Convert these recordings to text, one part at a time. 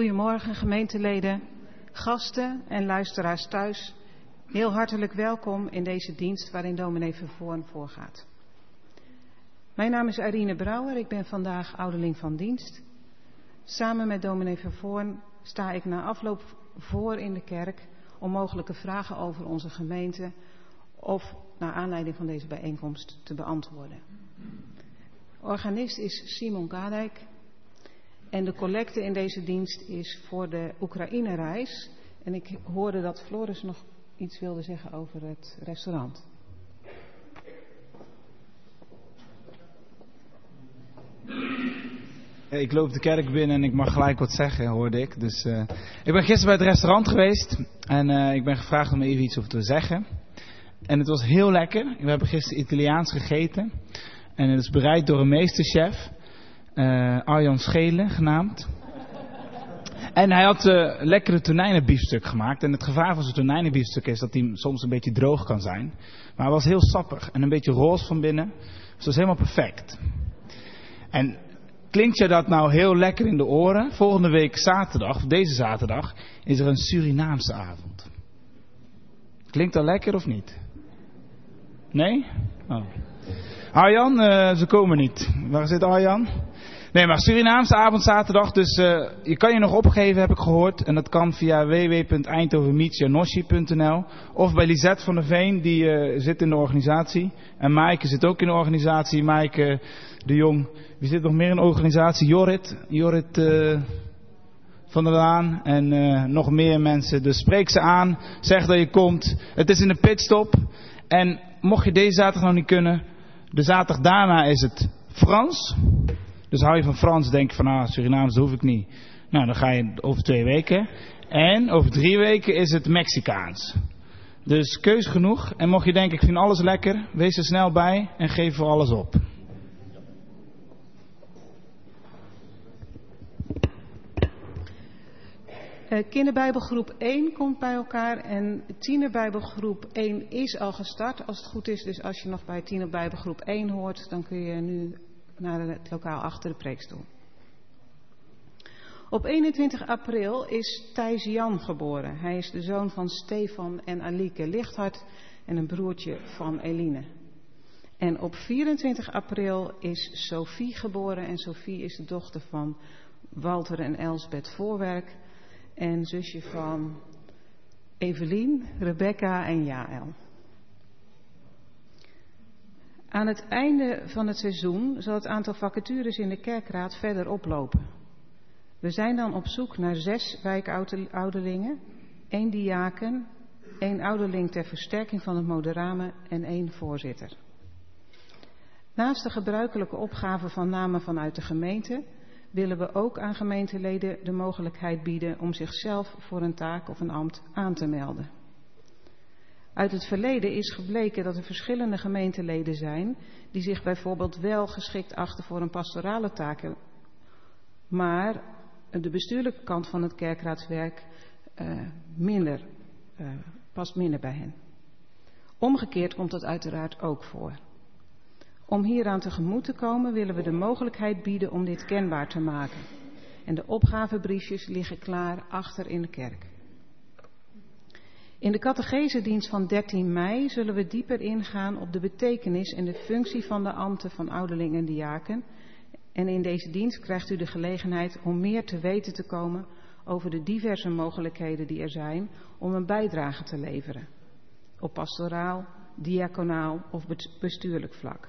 Goedemorgen gemeenteleden, gasten en luisteraars thuis. Heel hartelijk welkom in deze dienst waarin dominee Vervoorn voorgaat. Mijn naam is Arine Brouwer, ik ben vandaag ouderling van dienst. Samen met dominee Vervoorn sta ik na afloop voor in de kerk om mogelijke vragen over onze gemeente of naar aanleiding van deze bijeenkomst te beantwoorden. Organist is Simon Kadijk en de collecte in deze dienst is voor de Oekraïne-reis. En ik hoorde dat Floris nog iets wilde zeggen over het restaurant. Ik loop de kerk binnen en ik mag gelijk wat zeggen, hoorde ik. Dus, ik ben gisteren bij het restaurant geweest en ik ben gevraagd om even iets over te zeggen. En het was heel lekker. We hebben gisteren Italiaans gegeten. En het is bereid door een meesterchef, Arjan Schelen genaamd. En hij had lekkere tonijnenbiefstuk gemaakt. En het gevaar van zo'n tonijnenbiefstuk is dat hij soms een beetje droog kan zijn. Maar hij was heel sappig en een beetje roze van binnen. Dus dat was helemaal perfect. En klinkt je dat nou heel lekker in de oren? Volgende week zaterdag, of deze zaterdag, is er een Surinaamse avond. Klinkt dat lekker of niet? Nee? Oh. Arjan, ze komen niet. Waar zit Arjan? Nee, maar Surinaamse avond zaterdag, dus je kan je nog opgeven, heb ik gehoord. En dat kan via www.eindhovenmietjanossi.nl of bij Lisette van der Veen, die zit in de organisatie. En Maaike zit ook in de organisatie. Maaike de Jong. Wie zit nog meer in de organisatie? Jorrit van der Laan en nog meer mensen. Dus spreek ze aan, zeg dat je komt. Het is in de pitstop. En mocht je deze zaterdag nog niet kunnen, de zaterdag daarna is het Frans. Dus hou je van Frans, denk je van Surinaams, dat hoef ik niet. Nou, dan ga je over 2 weken. En over 3 weken is het Mexicaans. Dus keus genoeg. En mocht je denken, ik vind alles lekker, wees er snel bij en geef voor alles op. Kinderbijbelgroep 1 komt bij elkaar en tienerbijbelgroep 1 is al gestart als het goed is. Dus als je nog bij tienerbijbelgroep 1 hoort, dan kun je nu naar het lokaal achter de preekstoel. Op 21 april is Thijs Jan geboren. Hij is de zoon van Stefan en Alieke Lichthart en een broertje van Eline. En op 24 april is Sophie geboren en Sophie is de dochter van Walter en Elsbeth Voorwerk en zusje van Evelien, Rebecca en Jaël. Aan het einde van het seizoen zal het aantal vacatures in de kerkraad verder oplopen. We zijn dan op zoek naar 6 wijkouderlingen, 1 diaken, 1 ouderling ter versterking van het moderame en 1 voorzitter. Naast de gebruikelijke opgave van namen vanuit de gemeente willen we ook aan gemeenteleden de mogelijkheid bieden om zichzelf voor een taak of een ambt aan te melden. Uit het verleden is gebleken dat er verschillende gemeenteleden zijn die zich bijvoorbeeld wel geschikt achten voor een pastorale taak, maar de bestuurlijke kant van het kerkraadswerk past minder bij hen. Omgekeerd komt dat uiteraard ook voor. Om hieraan tegemoet te komen willen we de mogelijkheid bieden om dit kenbaar te maken. En de opgavebriefjes liggen klaar achter in de kerk. In de catechesedienst van 13 mei zullen we dieper ingaan op de betekenis en de functie van de ambten van ouderling en diaken. En in deze dienst krijgt u de gelegenheid om meer te weten te komen over de diverse mogelijkheden die er zijn om een bijdrage te leveren. Op pastoraal, diaconaal of bestuurlijk vlak.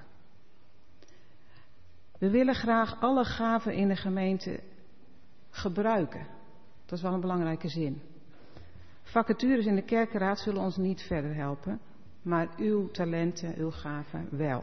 We willen graag alle gaven in de gemeente gebruiken. Dat is wel een belangrijke zin. Vacatures in de kerkenraad zullen ons niet verder helpen, maar uw talenten, uw gaven wel.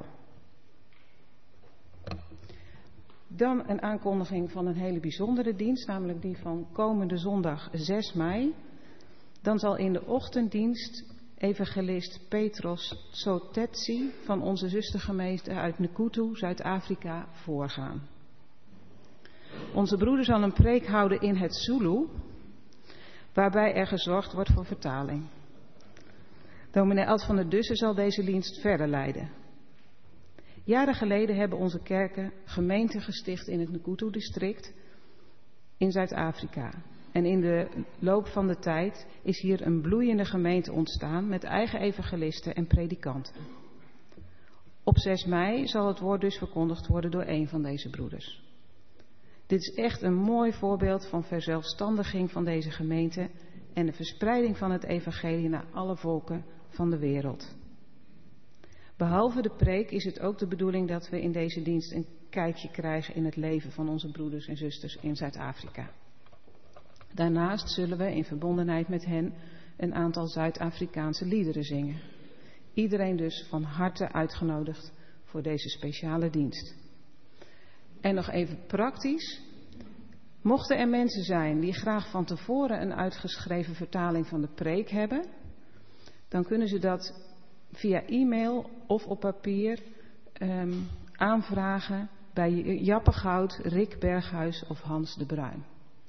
Dan een aankondiging van een hele bijzondere dienst, namelijk die van komende zondag 6 mei. Dan zal in de ochtenddienst evangelist Petros Tsotetsi van onze zustergemeente uit Nkutu, Zuid-Afrika, voorgaan. Onze broeder zal een preek houden in het Zulu, waarbij er gezorgd wordt voor vertaling. Dominee Ad van der Dussen zal deze dienst verder leiden. Jaren geleden hebben onze kerken gemeenten gesticht in het Nkutu-district in Zuid-Afrika. En in de loop van de tijd is hier een bloeiende gemeente ontstaan met eigen evangelisten en predikanten. Op 6 mei zal het woord dus verkondigd worden door een van deze broeders. Dit is echt een mooi voorbeeld van verzelfstandiging van deze gemeente en de verspreiding van het evangelie naar alle volken van de wereld. Behalve de preek is het ook de bedoeling dat we in deze dienst een kijkje krijgen in het leven van onze broeders en zusters in Zuid-Afrika. Daarnaast zullen we in verbondenheid met hen een aantal Zuid-Afrikaanse liederen zingen. Iedereen dus van harte uitgenodigd voor deze speciale dienst. En nog even praktisch. Mochten er mensen zijn die graag van tevoren een uitgeschreven vertaling van de preek hebben, dan kunnen ze dat via e-mail of op papier aanvragen bij Jappe Goud, Rick Berghuis of Hans de Bruin.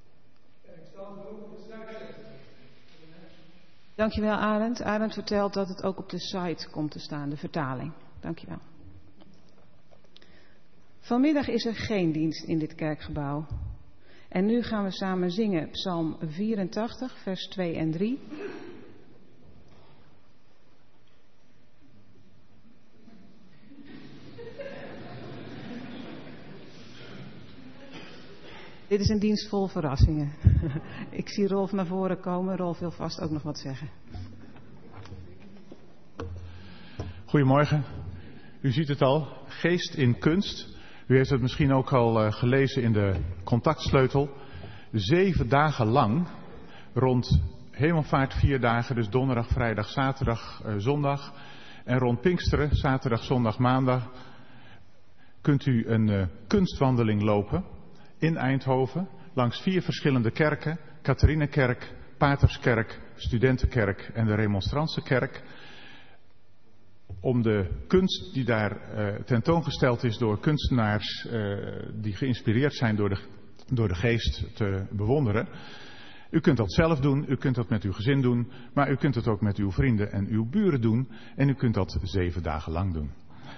Dankjewel Arend. Arend vertelt dat het ook op de site komt te staan, de vertaling. Dankjewel. Vanmiddag is er geen dienst in dit kerkgebouw. En nu gaan we samen zingen Psalm 84, vers 2 en 3. Dit is een dienst vol verrassingen. Ik zie Rolf naar voren komen. Rolf wil vast ook nog wat zeggen. Goedemorgen. U ziet het al, geest in kunst. U heeft het misschien ook al gelezen in de contactsleutel. 7 dagen lang, rond Hemelvaart 4 dagen, dus donderdag, vrijdag, zaterdag, zondag. En rond Pinksteren, zaterdag, zondag, maandag, kunt u een kunstwandeling lopen in Eindhoven, langs 4 verschillende kerken, Katharinekerk, Paterskerk, Studentenkerk en de Remonstrantse-kerk, om de kunst die daar tentoongesteld is door kunstenaars die geïnspireerd zijn door de geest te bewonderen. U kunt dat zelf doen, u kunt dat met uw gezin doen, maar u kunt het ook met uw vrienden en uw buren doen en u kunt dat 7 dagen lang doen.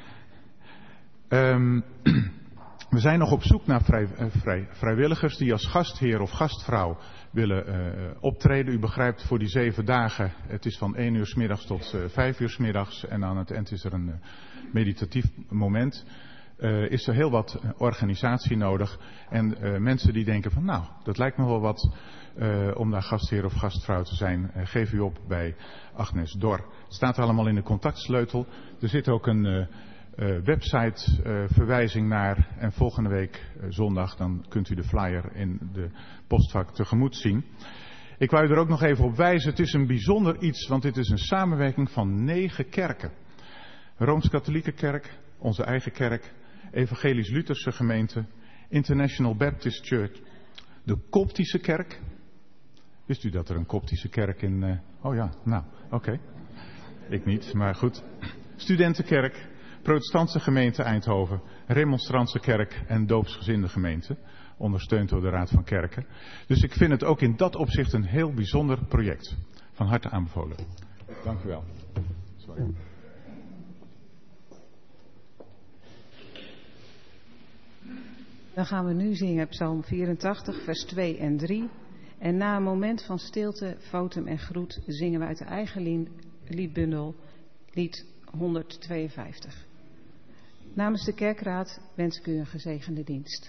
We zijn nog op zoek naar vrijwilligers die als gastheer of gastvrouw willen optreden. U begrijpt, voor die 7 dagen, het is van 1 uur 's middags tot 5 uur 's middags en aan het eind is er een meditatief moment. Is er heel wat organisatie nodig en mensen die denken van nou, dat lijkt me wel wat om daar gastheer of gastvrouw te zijn. Geef u op bij Agnes Dor. Het staat allemaal in de contactsleutel. Er zit ook een website verwijzing naar en volgende week zondag dan kunt u de flyer in de postvak tegemoet zien. Ik wou u er ook nog even op wijzen, het is een bijzonder iets, want dit is een samenwerking van 9 kerken. Rooms-Katholieke Kerk, onze eigen kerk, Evangelisch-Lutherse gemeente, International Baptist Church, de Koptische kerk. Wist u dat er een Koptische kerk in... Oh ja, nou, oké. Ik niet, maar goed. Studentenkerk, Protestantse gemeente Eindhoven, Remonstrantse kerk en doopsgezinde gemeente, ondersteund door de Raad van Kerken. Dus ik vind het ook in dat opzicht een heel bijzonder project. Van harte aanbevolen. Dank u wel. Sorry. Dan gaan we nu zingen Psalm 84, vers 2 en 3. En na een moment van stilte, fotum en groet zingen we uit de eigen liedbundel, lied 152. Namens de kerkraad wens ik u een gezegende dienst.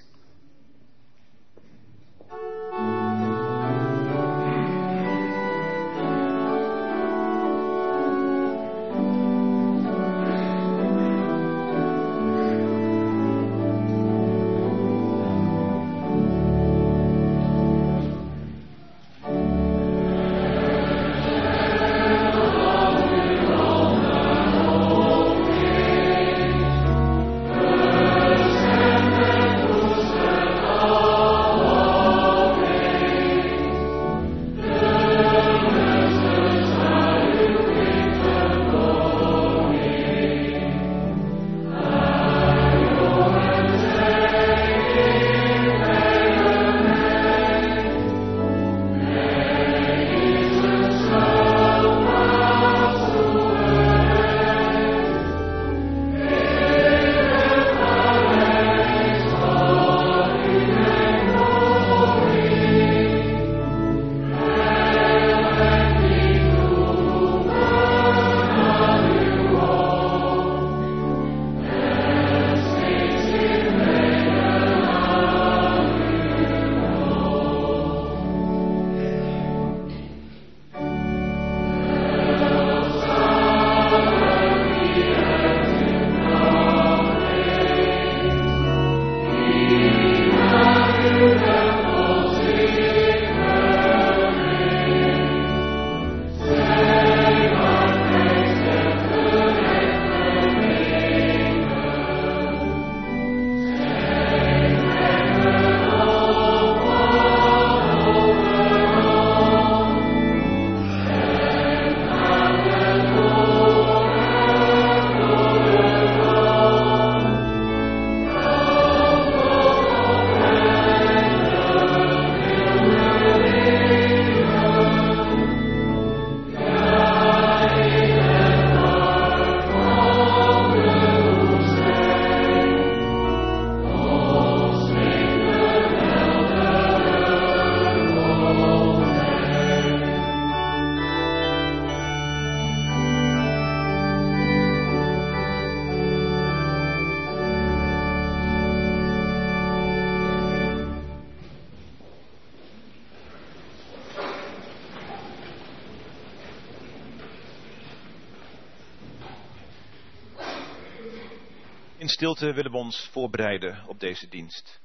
In stilte willen we ons voorbereiden op deze dienst.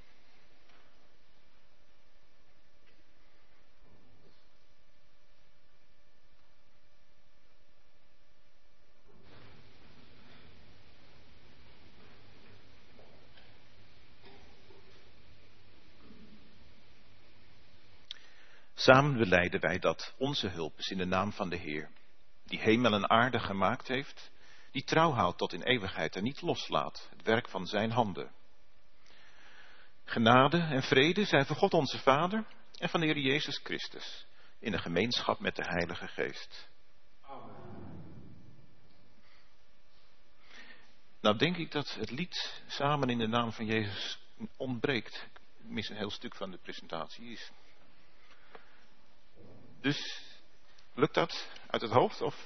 Samen belijden wij dat onze hulp is in de naam van de Heer, die hemel en aarde gemaakt heeft, die trouw houdt tot in eeuwigheid en niet loslaat het werk van zijn handen. Genade en vrede zijn van God onze Vader en van de Heer Jezus Christus, in de gemeenschap met de Heilige Geest. Amen. Nou denk ik dat het lied Samen in de naam van Jezus ontbreekt. Ik mis een heel stuk van de presentatie. Dus, lukt dat uit het hoofd of...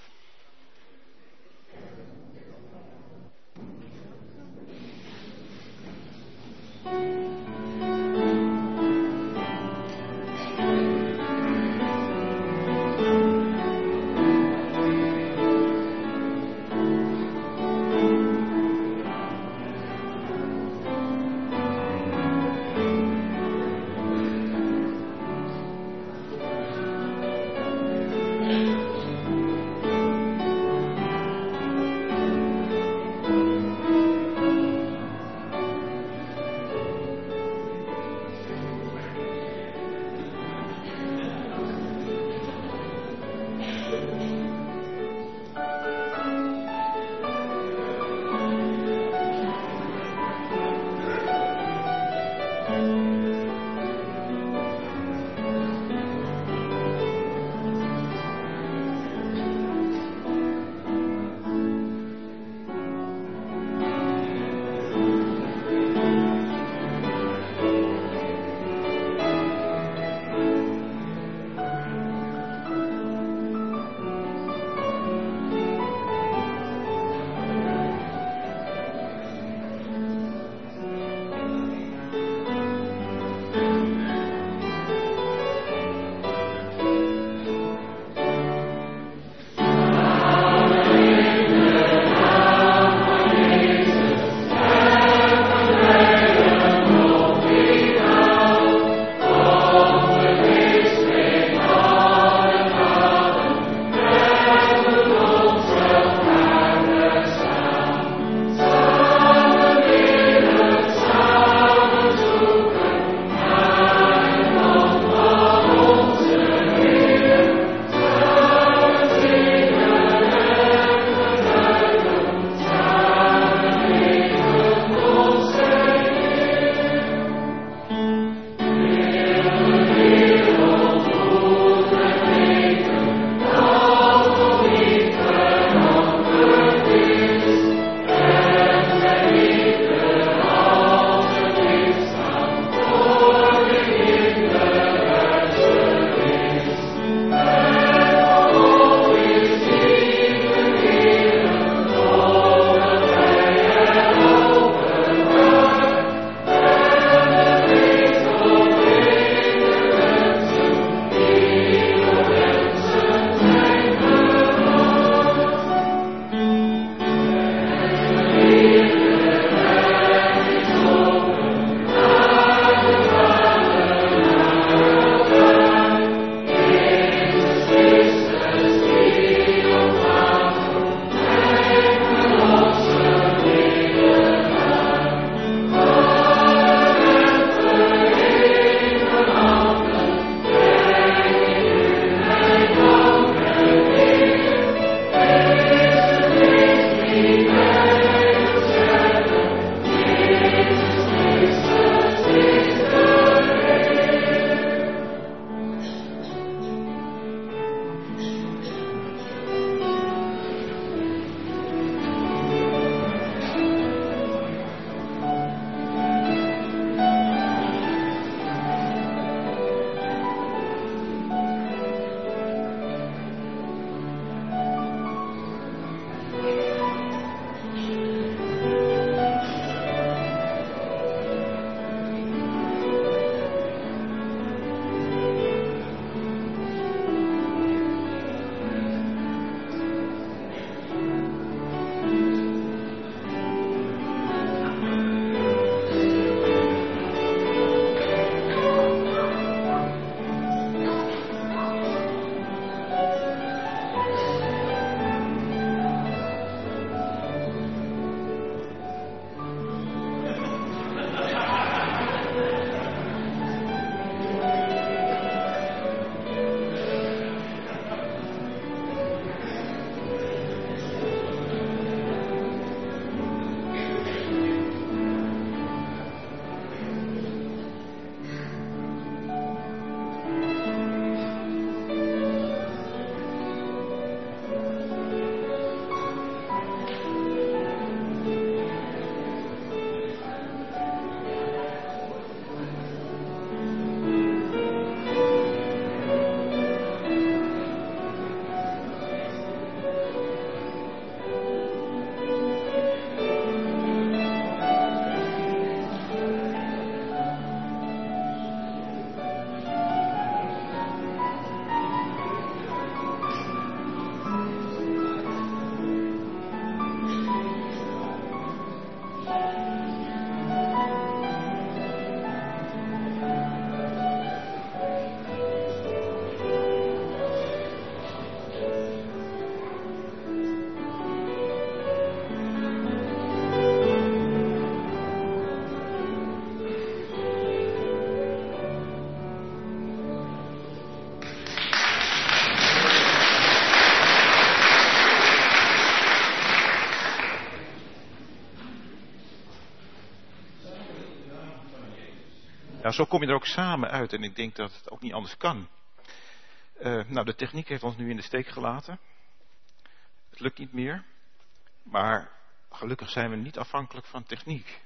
Ja, zo kom je er ook samen uit en ik denk dat het ook niet anders kan. De techniek heeft ons nu in de steek gelaten. Het lukt niet meer. Maar gelukkig zijn we niet afhankelijk van techniek.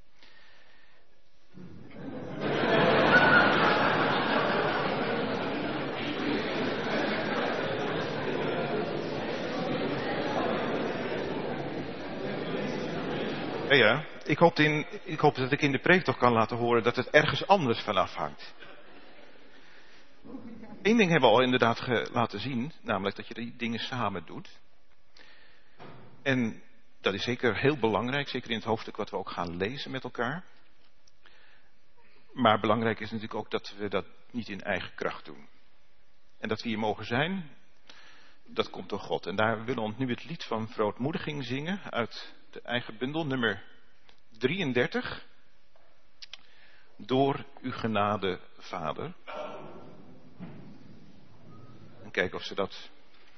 Ja, ik hoop dat ik in de preek toch kan laten horen dat het ergens anders van afhangt. Eén ding hebben we al inderdaad laten zien, namelijk dat je die dingen samen doet. En dat is zeker heel belangrijk, zeker in het hoofdstuk wat we ook gaan lezen met elkaar. Maar belangrijk is natuurlijk ook dat we dat niet in eigen kracht doen. En dat we hier mogen zijn, dat komt door God. En daar willen we nu het lied van verootmoediging zingen uit de eigen bundel, nummer 33. Door uw genade, Vader. En kijken of ze dat...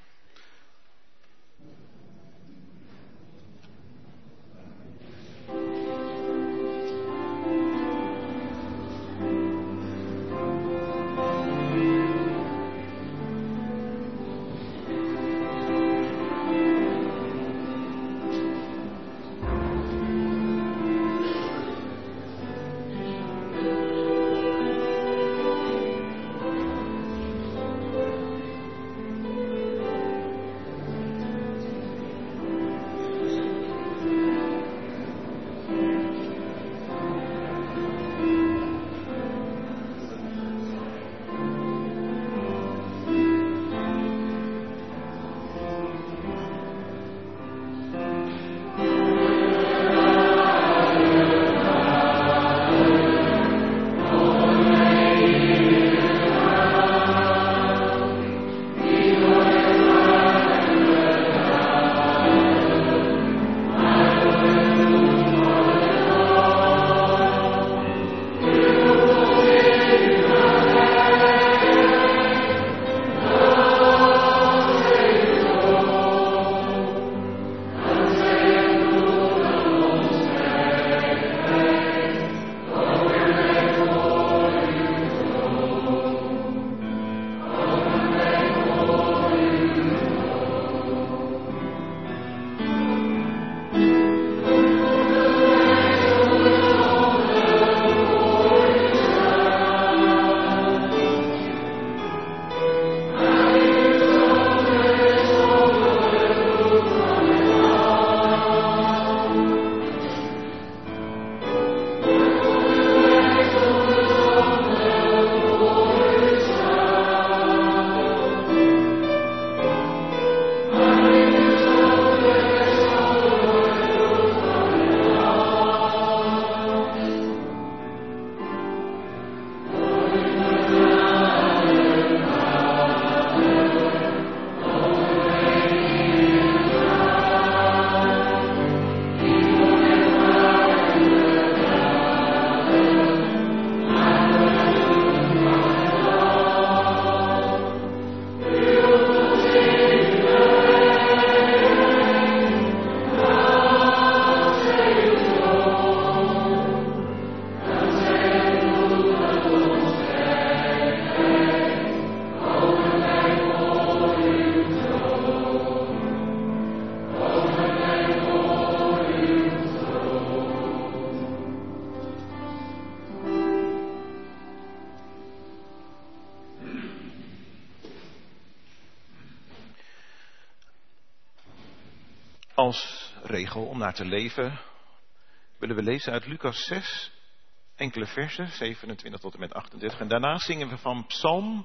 Als regel om naar te leven willen we lezen uit Lucas 6, enkele versen, 27 tot en met 38. En daarna zingen we van Psalm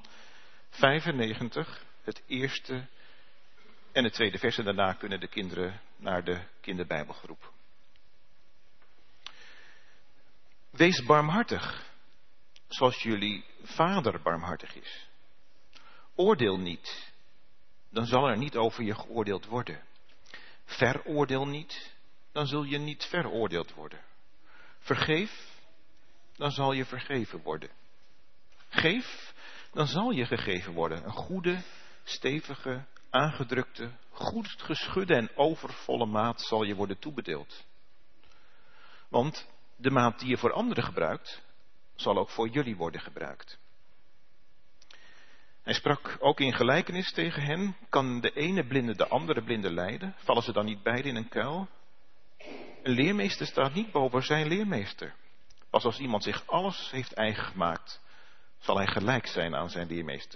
95, het eerste en het tweede vers. En daarna kunnen de kinderen naar de kinderbijbelgroep. Wees barmhartig, zoals jullie Vader barmhartig is. Oordeel niet, dan zal er niet over je geoordeeld worden. Veroordeel niet, dan zul je niet veroordeeld worden. Vergeef, dan zal je vergeven worden. Geef, dan zal je gegeven worden. Een goede, stevige, aangedrukte, goed geschudde en overvolle maat zal je worden toebedeeld. Want de maat die je voor anderen gebruikt, zal ook voor jullie worden gebruikt. Hij sprak ook in gelijkenis tegen hen: kan de ene blinde de andere blinde leiden? Vallen ze dan niet beiden in een kuil? Een leermeester staat niet boven zijn leermeester. Pas als iemand zich alles heeft eigen gemaakt, zal hij gelijk zijn aan zijn leermeester.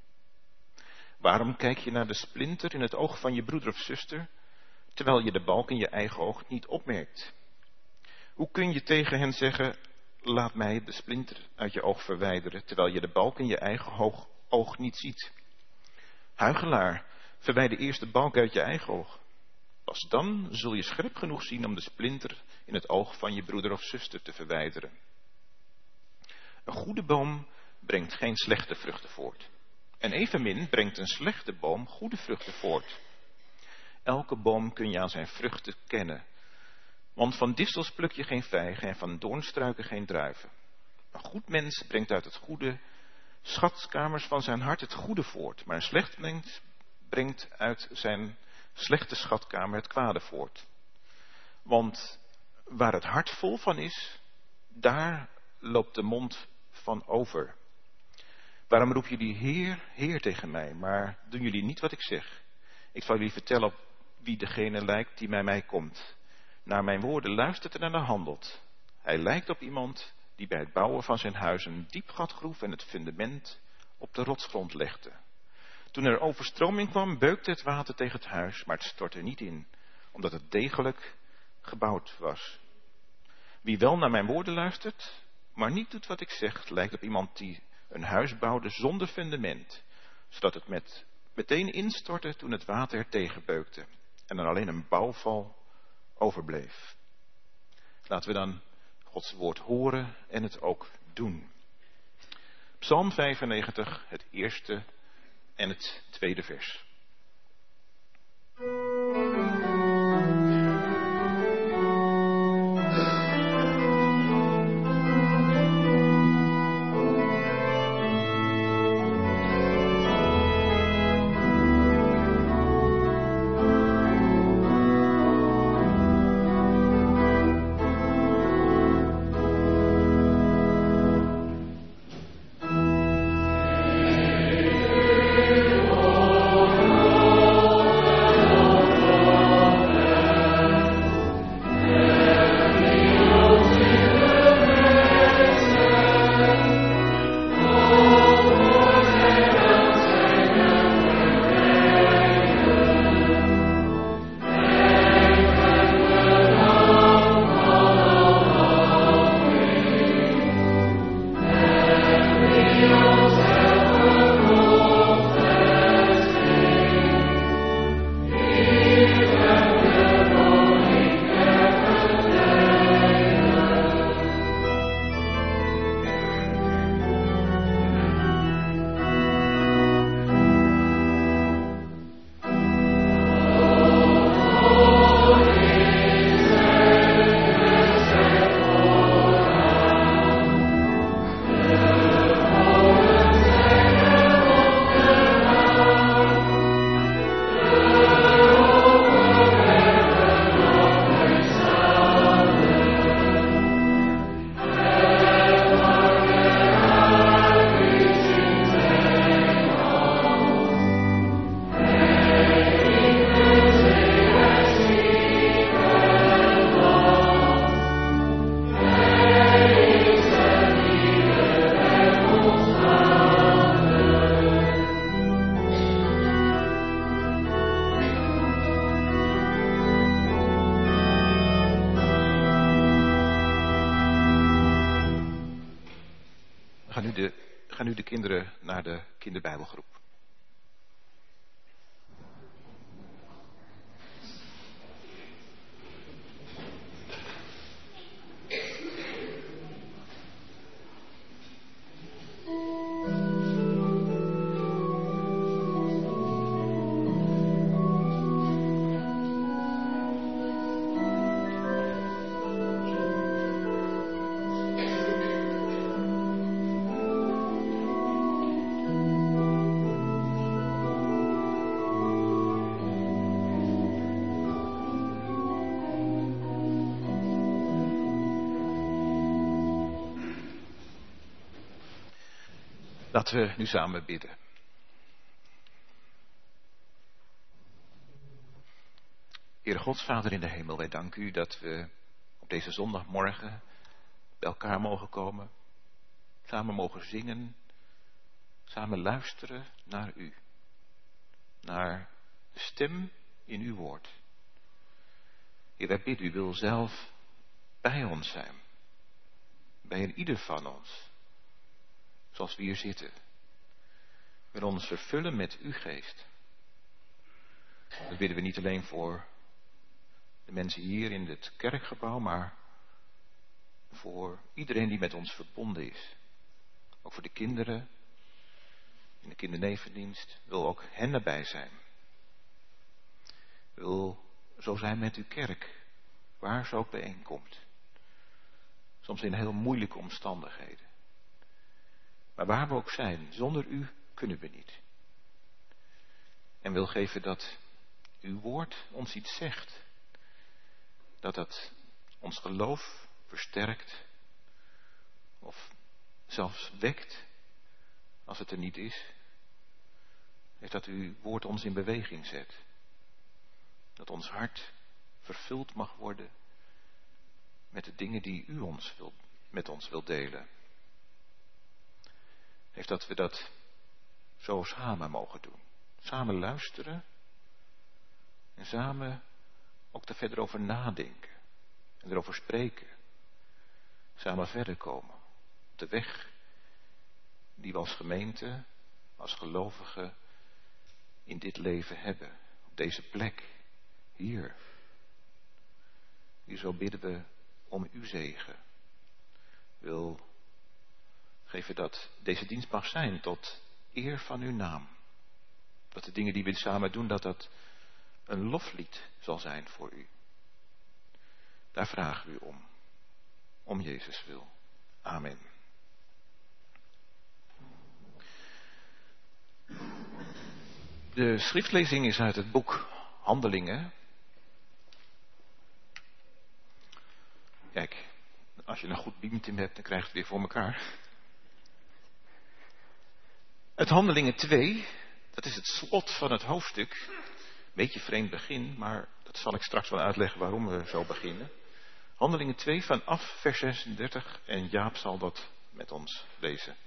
Waarom kijk je naar de splinter in het oog van je broeder of zuster, terwijl je de balk in je eigen oog niet opmerkt? Hoe kun je tegen hen zeggen: laat mij de splinter uit je oog verwijderen, terwijl je de balk in je eigen oog niet ziet? Huichelaar, verwijder eerst de balk uit je eigen oog. Pas dan zul je scherp genoeg zien om de splinter in het oog van je broeder of zuster te verwijderen. Een goede boom brengt geen slechte vruchten voort. En evenmin brengt een slechte boom goede vruchten voort. Elke boom kun je aan zijn vruchten kennen. Want van distels pluk je geen vijgen en van doornstruiken geen druiven. Een goed mens brengt uit het goede schatkamers van zijn hart het goede voort. Maar een slecht mens brengt uit zijn slechte schatkamer het kwade voort. Want waar het hart vol van is, daar loopt de mond van over. Waarom roep jullie Heer, Heer tegen mij, maar doen jullie niet wat ik zeg? Ik zal jullie vertellen op wie degene lijkt die bij mij komt. Naar mijn woorden luistert en naar handelt. Hij lijkt op iemand die bij het bouwen van zijn huis een diep gat groef en het fundament op de rotsgrond legde. Toen er overstroming kwam, beukte het water tegen het huis, maar het stortte niet in, omdat het degelijk gebouwd was. Wie wel naar mijn woorden luistert, maar niet doet wat ik zeg, lijkt op iemand die een huis bouwde zonder fundament, zodat het meteen instortte toen het water er tegen beukte en er alleen een bouwval overbleef. Laten we dan Gods woord horen en het ook doen. Psalm 95, het eerste en het tweede vers. Gaan nu de kinderen naar de kinderbijbelgroep. Laten we nu samen bidden. Heere God, Vader in de hemel, wij danken u dat we op deze zondagmorgen bij elkaar mogen komen. Samen mogen zingen, samen luisteren naar u. Naar de stem in uw woord. Heer, wij bidden u, wil zelf bij ons zijn. Bij een ieder van ons. Zoals we hier zitten. Wil ons vervullen met uw geest. Dat bidden we niet alleen voor de mensen hier in het kerkgebouw, maar voor iedereen die met ons verbonden is. Ook voor de kinderen in de kindernevendienst. Wil ook hen erbij zijn. Wil zo zijn met uw kerk, waar ze ook bijeenkomt. Soms in heel moeilijke omstandigheden. Maar waar we ook zijn, zonder u kunnen we niet. En wil geven dat uw woord ons iets zegt. Dat dat ons geloof versterkt. Of zelfs wekt, als het er niet is. Heeft dat uw woord ons in beweging zet. Dat ons hart vervuld mag worden met de dingen die u met ons wilt delen. Heeft dat we dat zo samen mogen doen. Samen luisteren. En samen ook er verder over nadenken. En erover spreken. Samen verder komen. Op de weg die we als gemeente, als gelovigen in dit leven hebben. Op deze plek. Hier. Hier zo bidden we om uw zegen. Wil geven dat deze dienst mag zijn tot eer van uw naam. Dat de dingen die we samen doen, dat dat een loflied zal zijn voor u. Daar vragen we u om. Om Jezus wil. Amen. De schriftlezing is uit het boek Handelingen. Kijk, als je een goed beamteam hebt, dan krijg je het weer voor elkaar. Het Handelingen 2, dat is het slot van het hoofdstuk. Beetje vreemd begin, maar dat zal ik straks wel uitleggen waarom we zo beginnen. Handelingen 2 vanaf vers 36 en Jaap zal dat met ons lezen.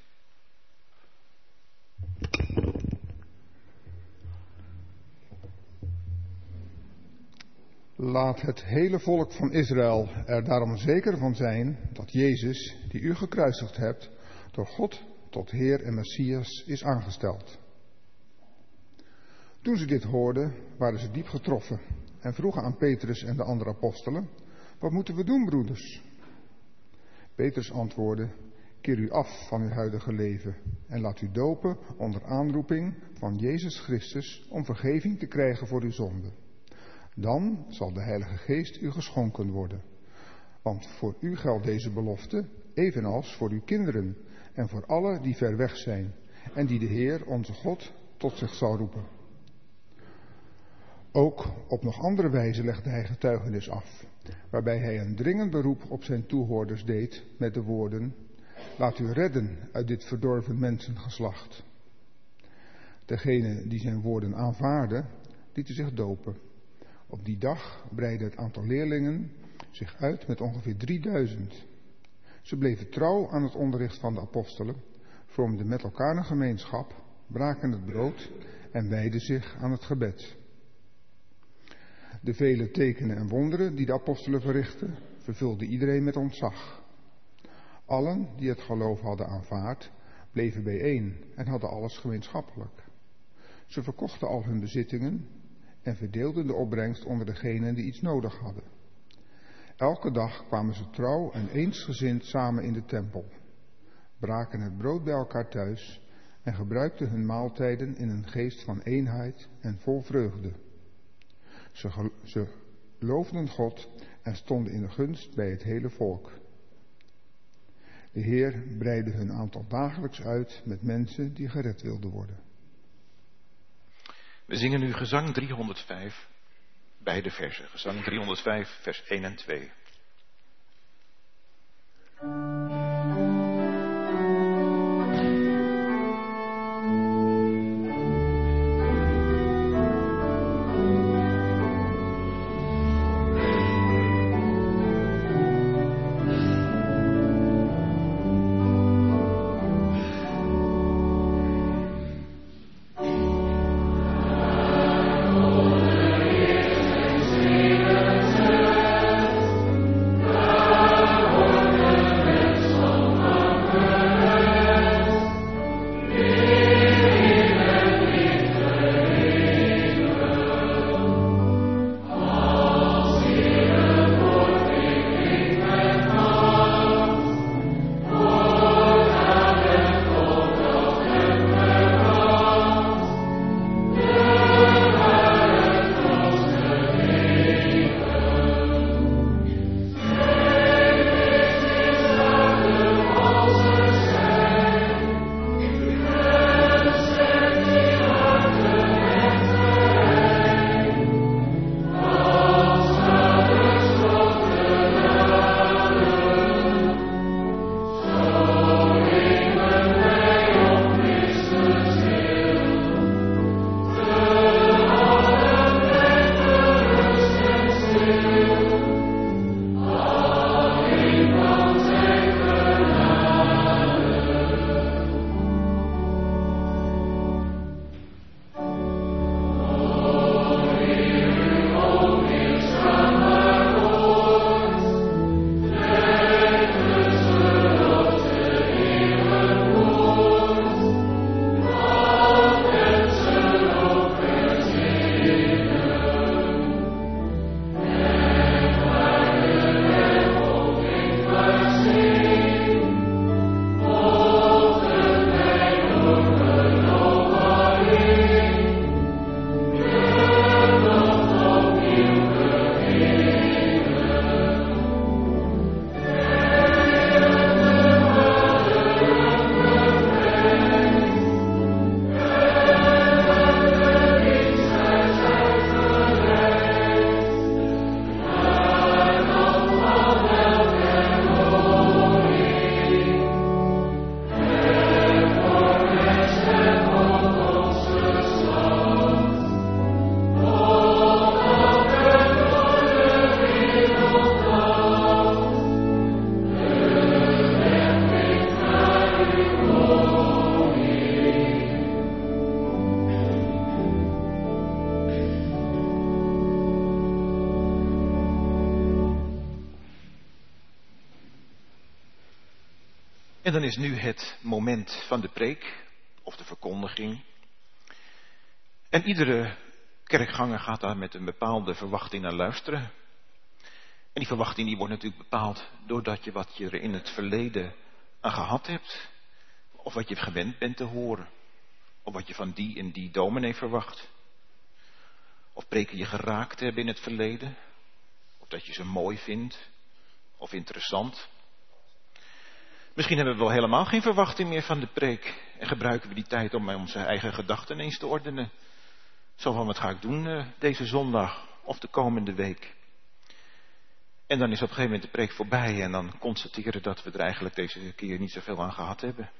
Laat het hele volk van Israël er daarom zeker van zijn dat Jezus, die u gekruisigd hebt, door God tot Heer en Messias is aangesteld. Toen ze dit hoorden, waren ze diep getroffen en vroegen aan Petrus en de andere apostelen: wat moeten we doen, broeders? Petrus antwoordde: keer u af van uw huidige leven en laat u dopen onder aanroeping van Jezus Christus om vergeving te krijgen voor uw zonden. Dan zal de Heilige Geest u geschonken worden. Want voor u geldt deze belofte, evenals voor uw kinderen en voor allen die ver weg zijn en die de Heer, onze God, tot zich zal roepen. Ook op nog andere wijze legde hij getuigenis af, waarbij hij een dringend beroep op zijn toehoorders deed met de woorden: laat u redden uit dit verdorven mensengeslacht. Degenen die zijn woorden aanvaarden, lieten zich dopen. Op die dag breidde het aantal leerlingen zich uit met ongeveer 3000. Ze bleven trouw aan het onderricht van de apostelen, vormden met elkaar een gemeenschap, braken het brood en wijden zich aan het gebed. De vele tekenen en wonderen die de apostelen verrichtten, vervulden iedereen met ontzag. Allen die het geloof hadden aanvaard, bleven bijeen en hadden alles gemeenschappelijk. Ze verkochten al hun bezittingen en verdeelden de opbrengst onder degenen die iets nodig hadden. Elke dag kwamen ze trouw en eensgezind samen in de tempel, braken het brood bij elkaar thuis en gebruikten hun maaltijden in een geest van eenheid en vol vreugde. Ze loofden God en stonden in de gunst bij het hele volk. De Heer breidde hun aantal dagelijks uit met mensen die gered wilden worden. We zingen nu gezang 305, beide versen. Gezang 305, vers 1 en 2. En dan is nu het moment van de preek of de verkondiging. En iedere kerkganger gaat daar met een bepaalde verwachting naar luisteren. En die verwachting die wordt natuurlijk bepaald doordat je wat je er in het verleden aan gehad hebt. Of wat je gewend bent te horen. Of wat je van die en die dominee verwacht. Of preken je geraakt hebben in het verleden. Of dat je ze mooi vindt. Of interessant. Misschien hebben we wel helemaal geen verwachting meer van de preek. En gebruiken we die tijd om onze eigen gedachten eens te ordenen. Zo van, wat ga ik doen deze zondag of de komende week? En dan is op een gegeven moment de preek voorbij. En dan constateren dat we er eigenlijk deze keer niet zoveel aan gehad hebben.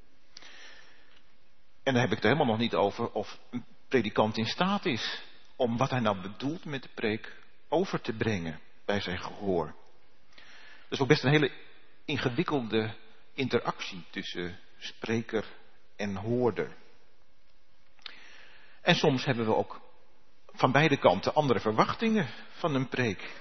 En dan heb ik het helemaal nog niet over of een predikant in staat is om wat hij nou bedoelt met de preek over te brengen bij zijn gehoor. Dat is ook best een hele ingewikkelde interactie tussen spreker en hoorder. En soms hebben we ook van beide kanten andere verwachtingen van een preek.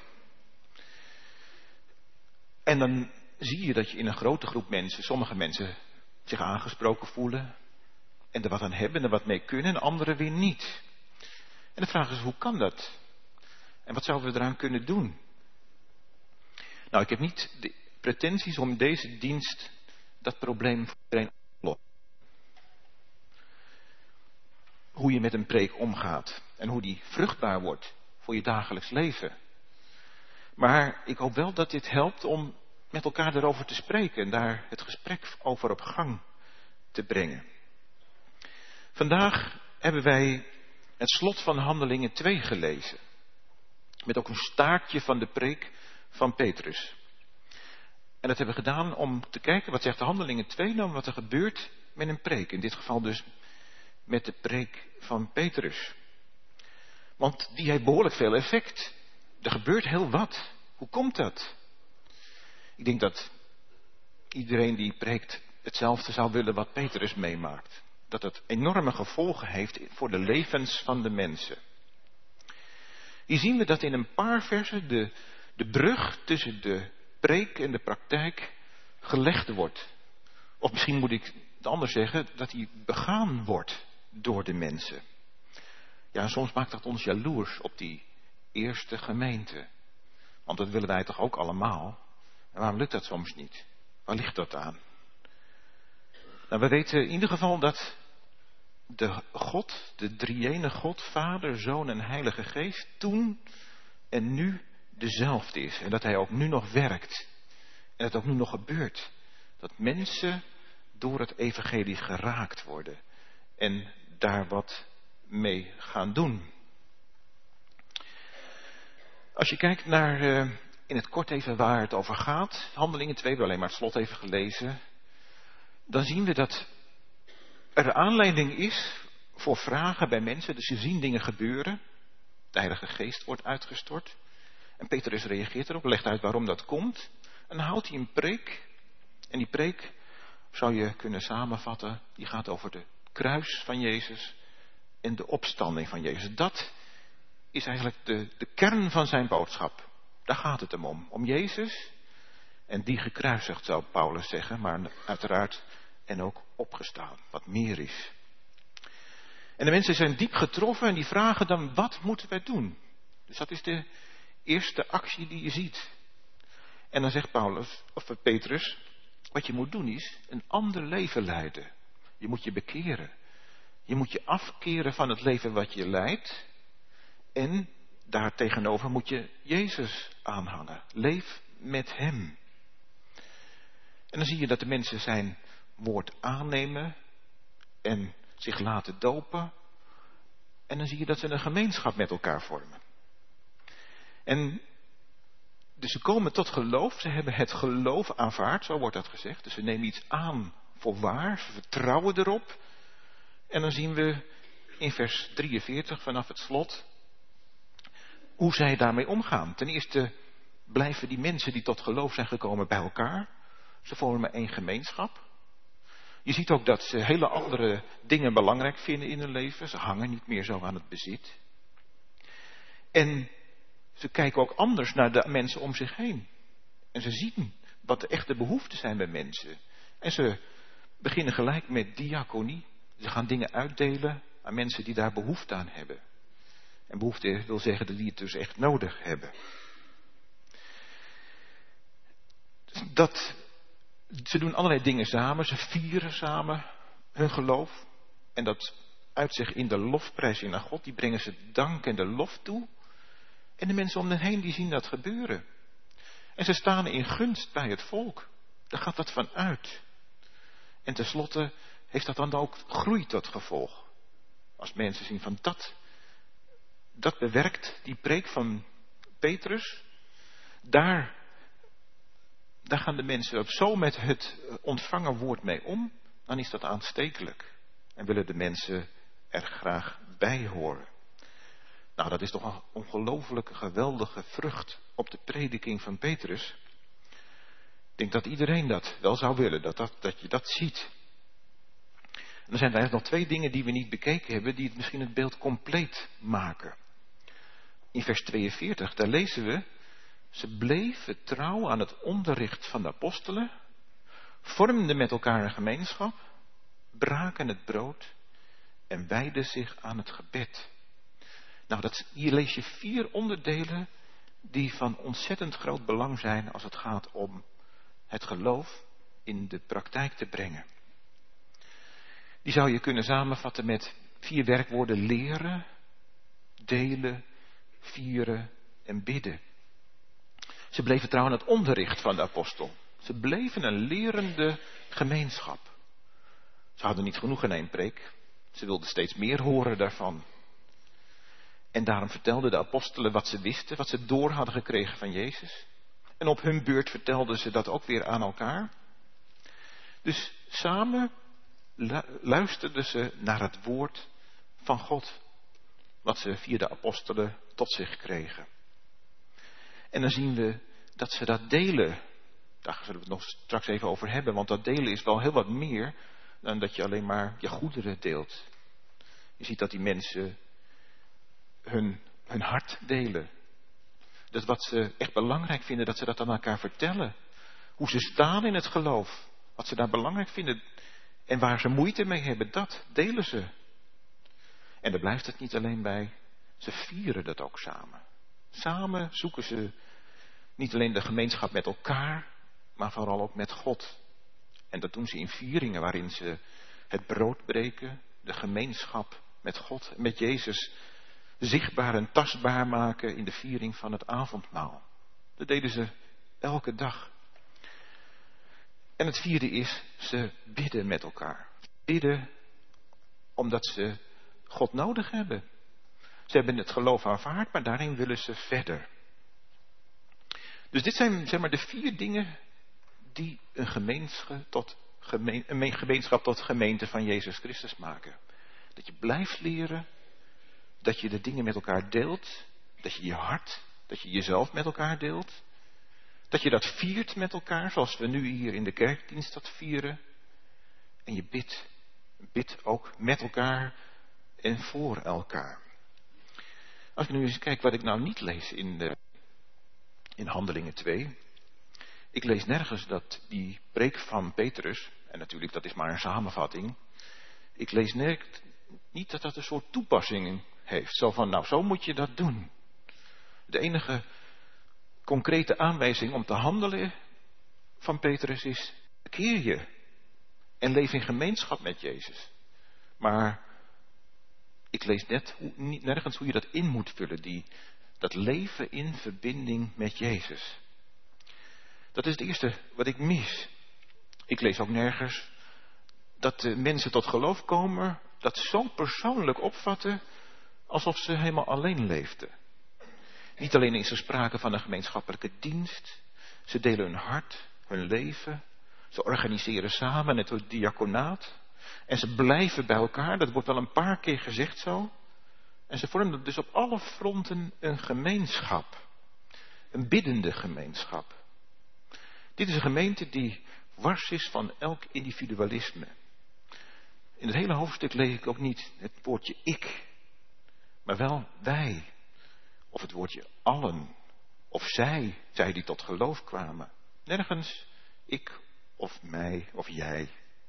En dan zie je dat je in een grote groep mensen, sommige mensen zich aangesproken voelen en er wat aan hebben en er wat mee kunnen en anderen weer niet. En de vraag is, hoe kan dat? En wat zouden we eraan kunnen doen? Nou, ik heb niet de pretenties om deze dienst dat probleem voor iedereen op te lossen. Hoe je met een preek omgaat en hoe die vruchtbaar wordt voor je dagelijks leven. Maar ik hoop wel dat dit helpt om met elkaar erover te spreken en daar het gesprek over op gang te brengen. Vandaag hebben wij het slot van Handelingen 2 gelezen. Met ook een staartje van de preek van Petrus. En dat hebben we gedaan om te kijken, wat zegt de Handelingen 2 nou, wat er gebeurt met een preek. In dit geval dus met de preek van Petrus. Want die heeft behoorlijk veel effect. Er gebeurt heel wat. Hoe komt dat? Ik denk dat iedereen die preekt hetzelfde zou willen wat Petrus meemaakt. Dat het enorme gevolgen heeft voor de levens van de mensen. Hier zien we dat in een paar versen de brug tussen de preek en de praktijk gelegd wordt. Of misschien moet ik het anders zeggen, dat die begaan wordt door de mensen. Ja, en soms maakt dat ons jaloers op die eerste gemeente. Want dat willen wij toch ook allemaal? En waarom lukt dat soms niet? Waar ligt dat aan? Nou, we weten in ieder geval dat de God, de drie-ene God, Vader, Zoon en Heilige Geest, toen en nu dezelfde is. En dat Hij ook nu nog werkt. En dat ook nu nog gebeurt. Dat mensen door het evangelie geraakt worden. En daar wat mee gaan doen. Als je kijkt naar, in het kort even waar het over gaat. Handelingen 2, we hebben alleen maar het slot even gelezen. Dan zien we dat er aanleiding is voor vragen bij mensen. Dus je ziet dingen gebeuren. De Heilige Geest wordt uitgestort. En Petrus reageert erop, legt uit waarom dat komt. En dan houdt hij een preek. En die preek zou je kunnen samenvatten. Die gaat over de kruis van Jezus en de opstanding van Jezus. Dat is eigenlijk de kern van zijn boodschap. Daar gaat het hem om. Om Jezus en die gekruisigd, zou Paulus zeggen. Maar uiteraard en ook opgestaan. Wat meer is. En de mensen zijn diep getroffen en die vragen dan, wat moeten wij doen? Dus dat is de eerste actie die je ziet. En dan zegt Petrus, wat je moet doen is een ander leven leiden. Je moet je bekeren. Je moet je afkeren van het leven wat je leidt. En daartegenover moet je Jezus aanhangen. Leef met Hem. En dan zie je dat de mensen zijn woord aannemen en zich laten dopen. En dan zie je dat ze een gemeenschap met elkaar vormen. En dus ze komen tot geloof, ze hebben het geloof aanvaard, zo wordt dat gezegd. Dus ze nemen iets aan voor waar, ze vertrouwen erop. En dan zien we in vers 43 vanaf het slot hoe zij daarmee omgaan. Ten eerste blijven die mensen die tot geloof zijn gekomen bij elkaar. Ze vormen één gemeenschap. Je ziet ook dat ze hele andere dingen belangrijk vinden in hun leven. Ze hangen niet meer zo aan het bezit. En ze kijken ook anders naar de mensen om zich heen. En ze zien wat de echte behoeften zijn bij mensen. En ze beginnen gelijk met diaconie. Ze gaan dingen uitdelen aan mensen die daar behoefte aan hebben. En behoefte wil zeggen dat die het dus echt nodig hebben. Ze doen allerlei dingen samen. Ze vieren samen hun geloof. En dat uit zich in de lofprijs aan God. Die brengen ze dank en de lof toe. En de mensen om hen heen die zien dat gebeuren. En ze staan in gunst bij het volk. Daar gaat dat van uit. En tenslotte heeft dat dan ook groei tot gevolg. Als mensen zien van dat bewerkt die preek van Petrus. Daar gaan de mensen ook zo met het ontvangen woord mee om. Dan is dat aanstekelijk. En willen de mensen er graag bij horen. Nou, dat is toch een ongelooflijke, geweldige vrucht op de prediking van Petrus. Ik denk dat iedereen dat wel zou willen, dat je dat ziet. En er zijn eigenlijk nog 2 dingen die we niet bekeken hebben, die het misschien het beeld compleet maken. In vers 42, daar lezen we: ze bleven trouw aan het onderricht van de apostelen, vormden met elkaar een gemeenschap, braken het brood en wijden zich aan het gebed. Nou, hier lees je 4 onderdelen die van ontzettend groot belang zijn als het gaat om het geloof in de praktijk te brengen. Die zou je kunnen samenvatten met 4 werkwoorden: leren, delen, vieren en bidden. Ze bleven trouw aan het onderricht van de apostel. Ze bleven een lerende gemeenschap. Ze hadden niet genoeg in 1 preek. Ze wilden steeds meer horen daarvan. En daarom vertelden de apostelen wat ze wisten, wat ze door hadden gekregen van Jezus. En op hun beurt vertelden ze dat ook weer aan elkaar. Dus samen luisterden ze naar het woord van God. Wat ze via de apostelen tot zich kregen. En dan zien we dat ze dat delen. Daar zullen we het nog straks even over hebben. Want dat delen is wel heel wat meer dan dat je alleen maar je goederen deelt. Je ziet dat die mensen hun hart delen. Dat wat ze echt belangrijk vinden, dat ze dat aan elkaar vertellen. Hoe ze staan in het geloof. Wat ze daar belangrijk vinden. En waar ze moeite mee hebben, dat delen ze. En daar blijft het niet alleen bij. Ze vieren dat ook samen. Samen zoeken ze niet alleen de gemeenschap met elkaar, maar vooral ook met God. En dat doen ze in vieringen waarin ze het brood breken, de gemeenschap met God en met Jezus zichtbaar en tastbaar maken in de viering van het avondmaal. Dat deden ze elke dag. En het vierde is, ze bidden met elkaar. Bidden omdat ze God nodig hebben. Ze hebben het geloof aanvaard, maar daarin willen ze verder. Dus dit zijn zeg maar de 4 dingen die een gemeenschap tot gemeente van Jezus Christus maken. Dat je blijft leren, dat je de dingen met elkaar deelt, dat je je hart, dat je jezelf met elkaar deelt. Dat je dat viert met elkaar, zoals we nu hier in de kerkdienst dat vieren. En je bidt. Bid ook met elkaar en voor elkaar. Als ik nu eens kijk wat ik nou niet lees in Handelingen 2. Ik lees nergens dat die preek van Petrus, en natuurlijk dat is maar een samenvatting. Ik lees niet dat dat een soort toepassing heeft. Zo van, nou zo moet je dat doen. De enige concrete aanwijzing om te handelen van Petrus is: bekeer je en leef in gemeenschap met Jezus. Maar ik lees nergens hoe je dat in moet vullen, dat leven in verbinding met Jezus. Dat is het eerste wat ik mis. Ik lees ook nergens dat de mensen tot geloof komen, dat zo persoonlijk opvatten, alsof ze helemaal alleen leefden. Niet alleen is er sprake van een gemeenschappelijke dienst. Ze delen hun hart, hun leven. Ze organiseren samen het diaconaat. En ze blijven bij elkaar. Dat wordt wel een paar keer gezegd zo. En ze vormen dus op alle fronten een gemeenschap. Een biddende gemeenschap. Dit is een gemeente die wars is van elk individualisme. In het hele hoofdstuk lees ik ook niet het woordje ik. Maar wel wij. Of het woordje allen. Of zij die tot geloof kwamen. Nergens ik of mij of jij.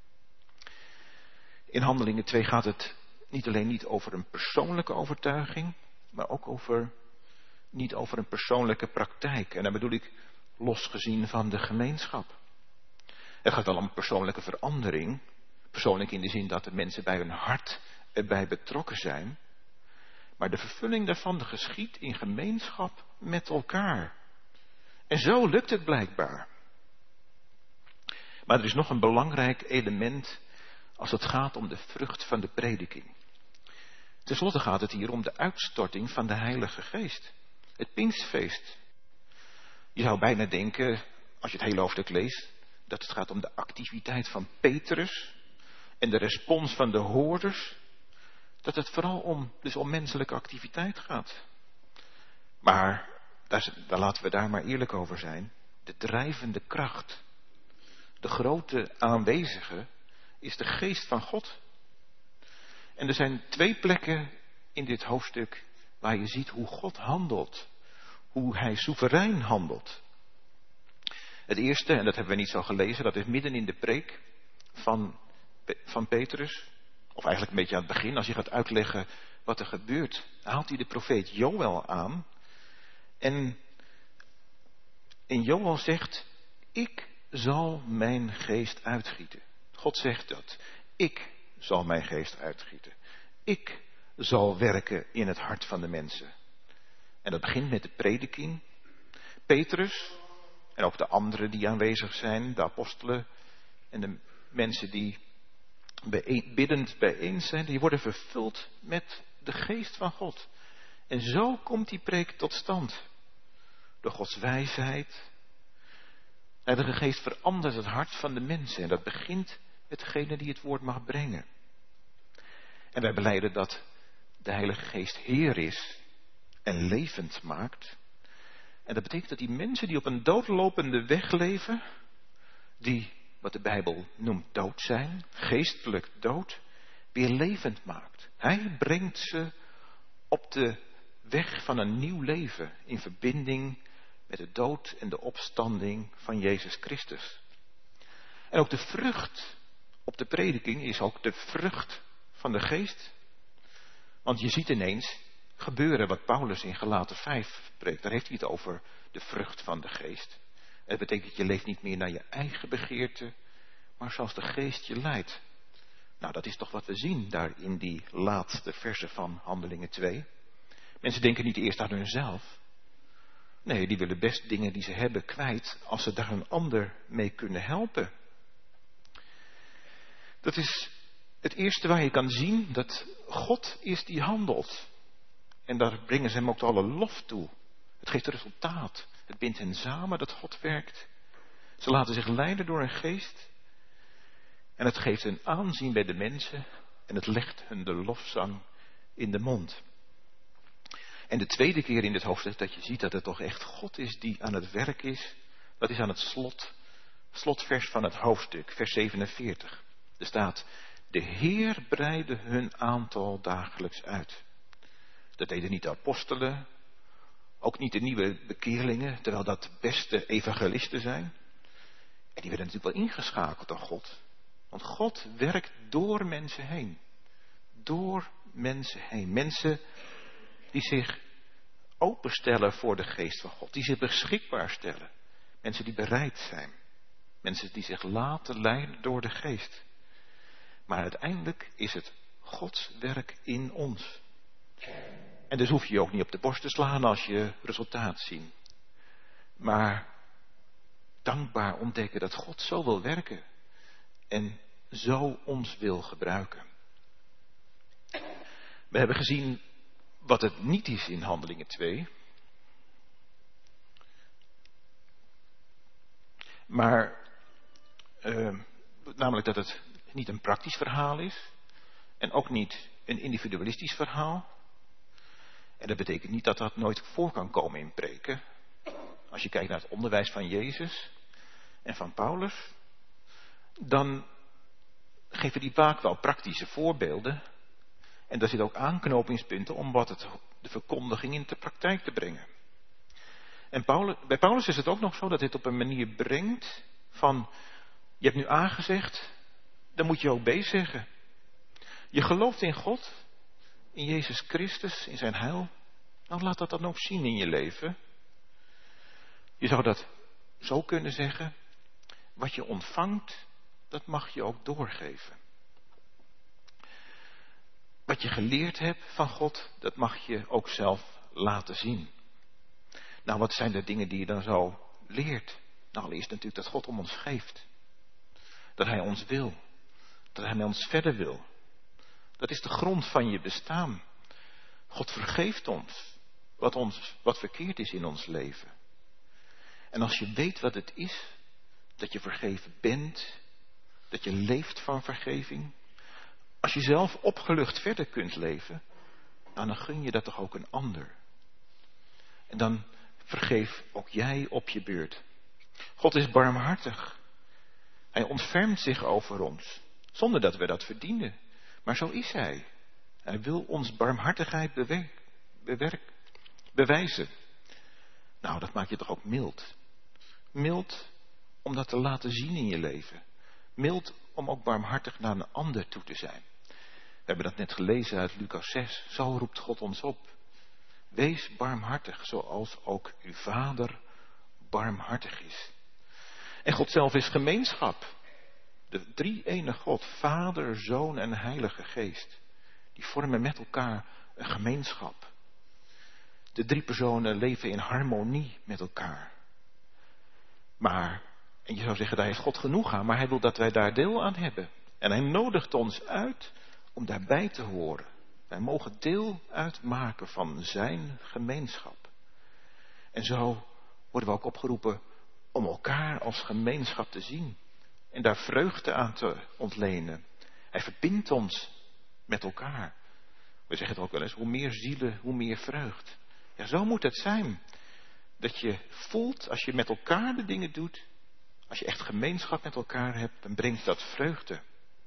In Handelingen 2 gaat het niet alleen niet over een persoonlijke overtuiging, maar ook niet over een persoonlijke praktijk. En daar bedoel ik losgezien van de gemeenschap. Het gaat wel om persoonlijke verandering. Persoonlijk in de zin dat de mensen bij hun hart erbij betrokken zijn. Maar de vervulling daarvan geschiedt in gemeenschap met elkaar. En zo lukt het blijkbaar. Maar er is nog een belangrijk element als het gaat om de vrucht van de prediking. Ten slotte gaat het hier om de uitstorting van de Heilige Geest. Het Pinkstfeest. Je zou bijna denken, als je het hele hoofdstuk leest, dat het gaat om de activiteit van Petrus en de respons van de hoorders. Dat het vooral om menselijke activiteit gaat. Maar daar laten we daar maar eerlijk over zijn. De drijvende kracht, de grote aanwezige, is de geest van God. En er zijn 2 plekken in dit hoofdstuk waar je ziet hoe God handelt. Hoe hij soeverein handelt. Het eerste, en dat hebben we niet zo gelezen, dat is midden in de preek van Petrus. Of eigenlijk een beetje aan het begin, als je gaat uitleggen wat er gebeurt, haalt hij de profeet Joël aan. En Joël zegt, ik zal mijn geest uitgieten. God zegt dat. Ik zal mijn geest uitgieten. Ik zal werken in het hart van de mensen. En dat begint met de prediking. Petrus en ook de anderen die aanwezig zijn, de apostelen en de mensen die biddend bijeen zijn, die worden vervuld met de geest van God. En zo komt die preek tot stand. Door Gods wijsheid. De Heilige Geest verandert het hart van de mensen. En dat begint met degene die het woord mag brengen. En wij belijden dat de Heilige Geest Heer is en levend maakt. En dat betekent dat die mensen die op een doodlopende weg leven, die wat de Bijbel noemt dood zijn, geestelijk dood, weer levend maakt. Hij brengt ze op de weg van een nieuw leven in verbinding met de dood en de opstanding van Jezus Christus. En ook de vrucht op de prediking is ook de vrucht van de geest. Want je ziet ineens gebeuren wat Paulus in Galaten 5 spreekt. Daar heeft hij het over de vrucht van de geest. Het betekent dat je leeft niet meer naar je eigen begeerte, maar zoals de geest je leidt. Nou, dat is toch wat we zien daar in die laatste versen van Handelingen 2. Mensen denken niet eerst aan hunzelf. Nee, die willen best dingen die ze hebben kwijt als ze daar een ander mee kunnen helpen. Dat is het eerste waar je kan zien dat God is die handelt. En daar brengen ze hem ook alle lof toe. Het geeft resultaat. Het bindt hen samen dat God werkt. Ze laten zich leiden door een geest. En het geeft hun aanzien bij de mensen. En het legt hun de lofzang in de mond. En de tweede keer in dit hoofdstuk dat je ziet dat het toch echt God is die aan het werk is. Dat is aan het slotvers van het hoofdstuk, vers 47. Er staat, de Heer breidde hun aantal dagelijks uit. Dat deden niet de apostelen, ook niet de nieuwe bekeerlingen, terwijl dat de beste evangelisten zijn. En die werden natuurlijk wel ingeschakeld door God. Want God werkt door mensen heen. Door mensen heen. Mensen die zich openstellen voor de geest van God. Die zich beschikbaar stellen. Mensen die bereid zijn. Mensen die zich laten leiden door de geest. Maar uiteindelijk is het Gods werk in ons. En dus hoef je je ook niet op de borst te slaan als je resultaat ziet. Maar dankbaar ontdekken dat God zo wil werken. En zo ons wil gebruiken. We hebben gezien wat het niet is in Handelingen 2. Maar namelijk dat het niet een praktisch verhaal is. En ook niet een individualistisch verhaal. En dat betekent niet dat dat nooit voor kan komen in preken. Als je kijkt naar het onderwijs van Jezus en van Paulus, dan geven die vaak wel praktische voorbeelden. En daar zitten ook aanknopingspunten om de verkondiging in de praktijk te brengen. En bij Paulus is het ook nog zo dat hij het op een manier brengt van Je hebt nu A gezegd, dan moet je ook B zeggen. Je gelooft in God, in Jezus Christus, in zijn heil. Nou, laat dat dan ook zien in je leven. Je zou dat zo kunnen zeggen. Wat je ontvangt, dat mag je ook doorgeven. Wat je geleerd hebt van God, dat mag je ook zelf laten zien. Nou, wat zijn de dingen die je dan zo leert? Nou, allereerst natuurlijk dat God om ons geeft. Dat hij ons wil. Dat hij met ons verder wil. Dat is de grond van je bestaan. God vergeeft ons wat verkeerd is in ons leven. En als je weet wat het is, dat je vergeven bent, dat je leeft van vergeving, als je zelf opgelucht verder kunt leven, nou, dan gun je dat toch ook een ander. En dan vergeef ook jij op je beurt. God is barmhartig. Hij ontfermt zich over ons, zonder dat we dat verdienen. Maar zo is hij. Hij wil ons barmhartigheid bewijzen. Nou, dat maakt je toch ook mild. Mild om dat te laten zien in je leven. Mild om ook barmhartig naar een ander toe te zijn. We hebben dat net gelezen uit Lucas 6. Zo roept God ons op. Wees barmhartig, zoals ook uw Vader barmhartig is. En God zelf is gemeenschap. De drie-ene God, Vader, Zoon en Heilige Geest. Die vormen met elkaar een gemeenschap. De drie personen leven in harmonie met elkaar. Maar, en je zou zeggen, daar heeft God genoeg aan, maar hij wil dat wij daar deel aan hebben. En hij nodigt ons uit om daarbij te horen. Wij mogen deel uitmaken van zijn gemeenschap. En zo worden we ook opgeroepen om elkaar als gemeenschap te zien. En daar vreugde aan te ontlenen. Hij verbindt ons met elkaar. We zeggen het ook wel eens, hoe meer zielen, hoe meer vreugd. Ja, zo moet het zijn. Dat je voelt, als je met elkaar de dingen doet, als je echt gemeenschap met elkaar hebt, dan brengt dat vreugde.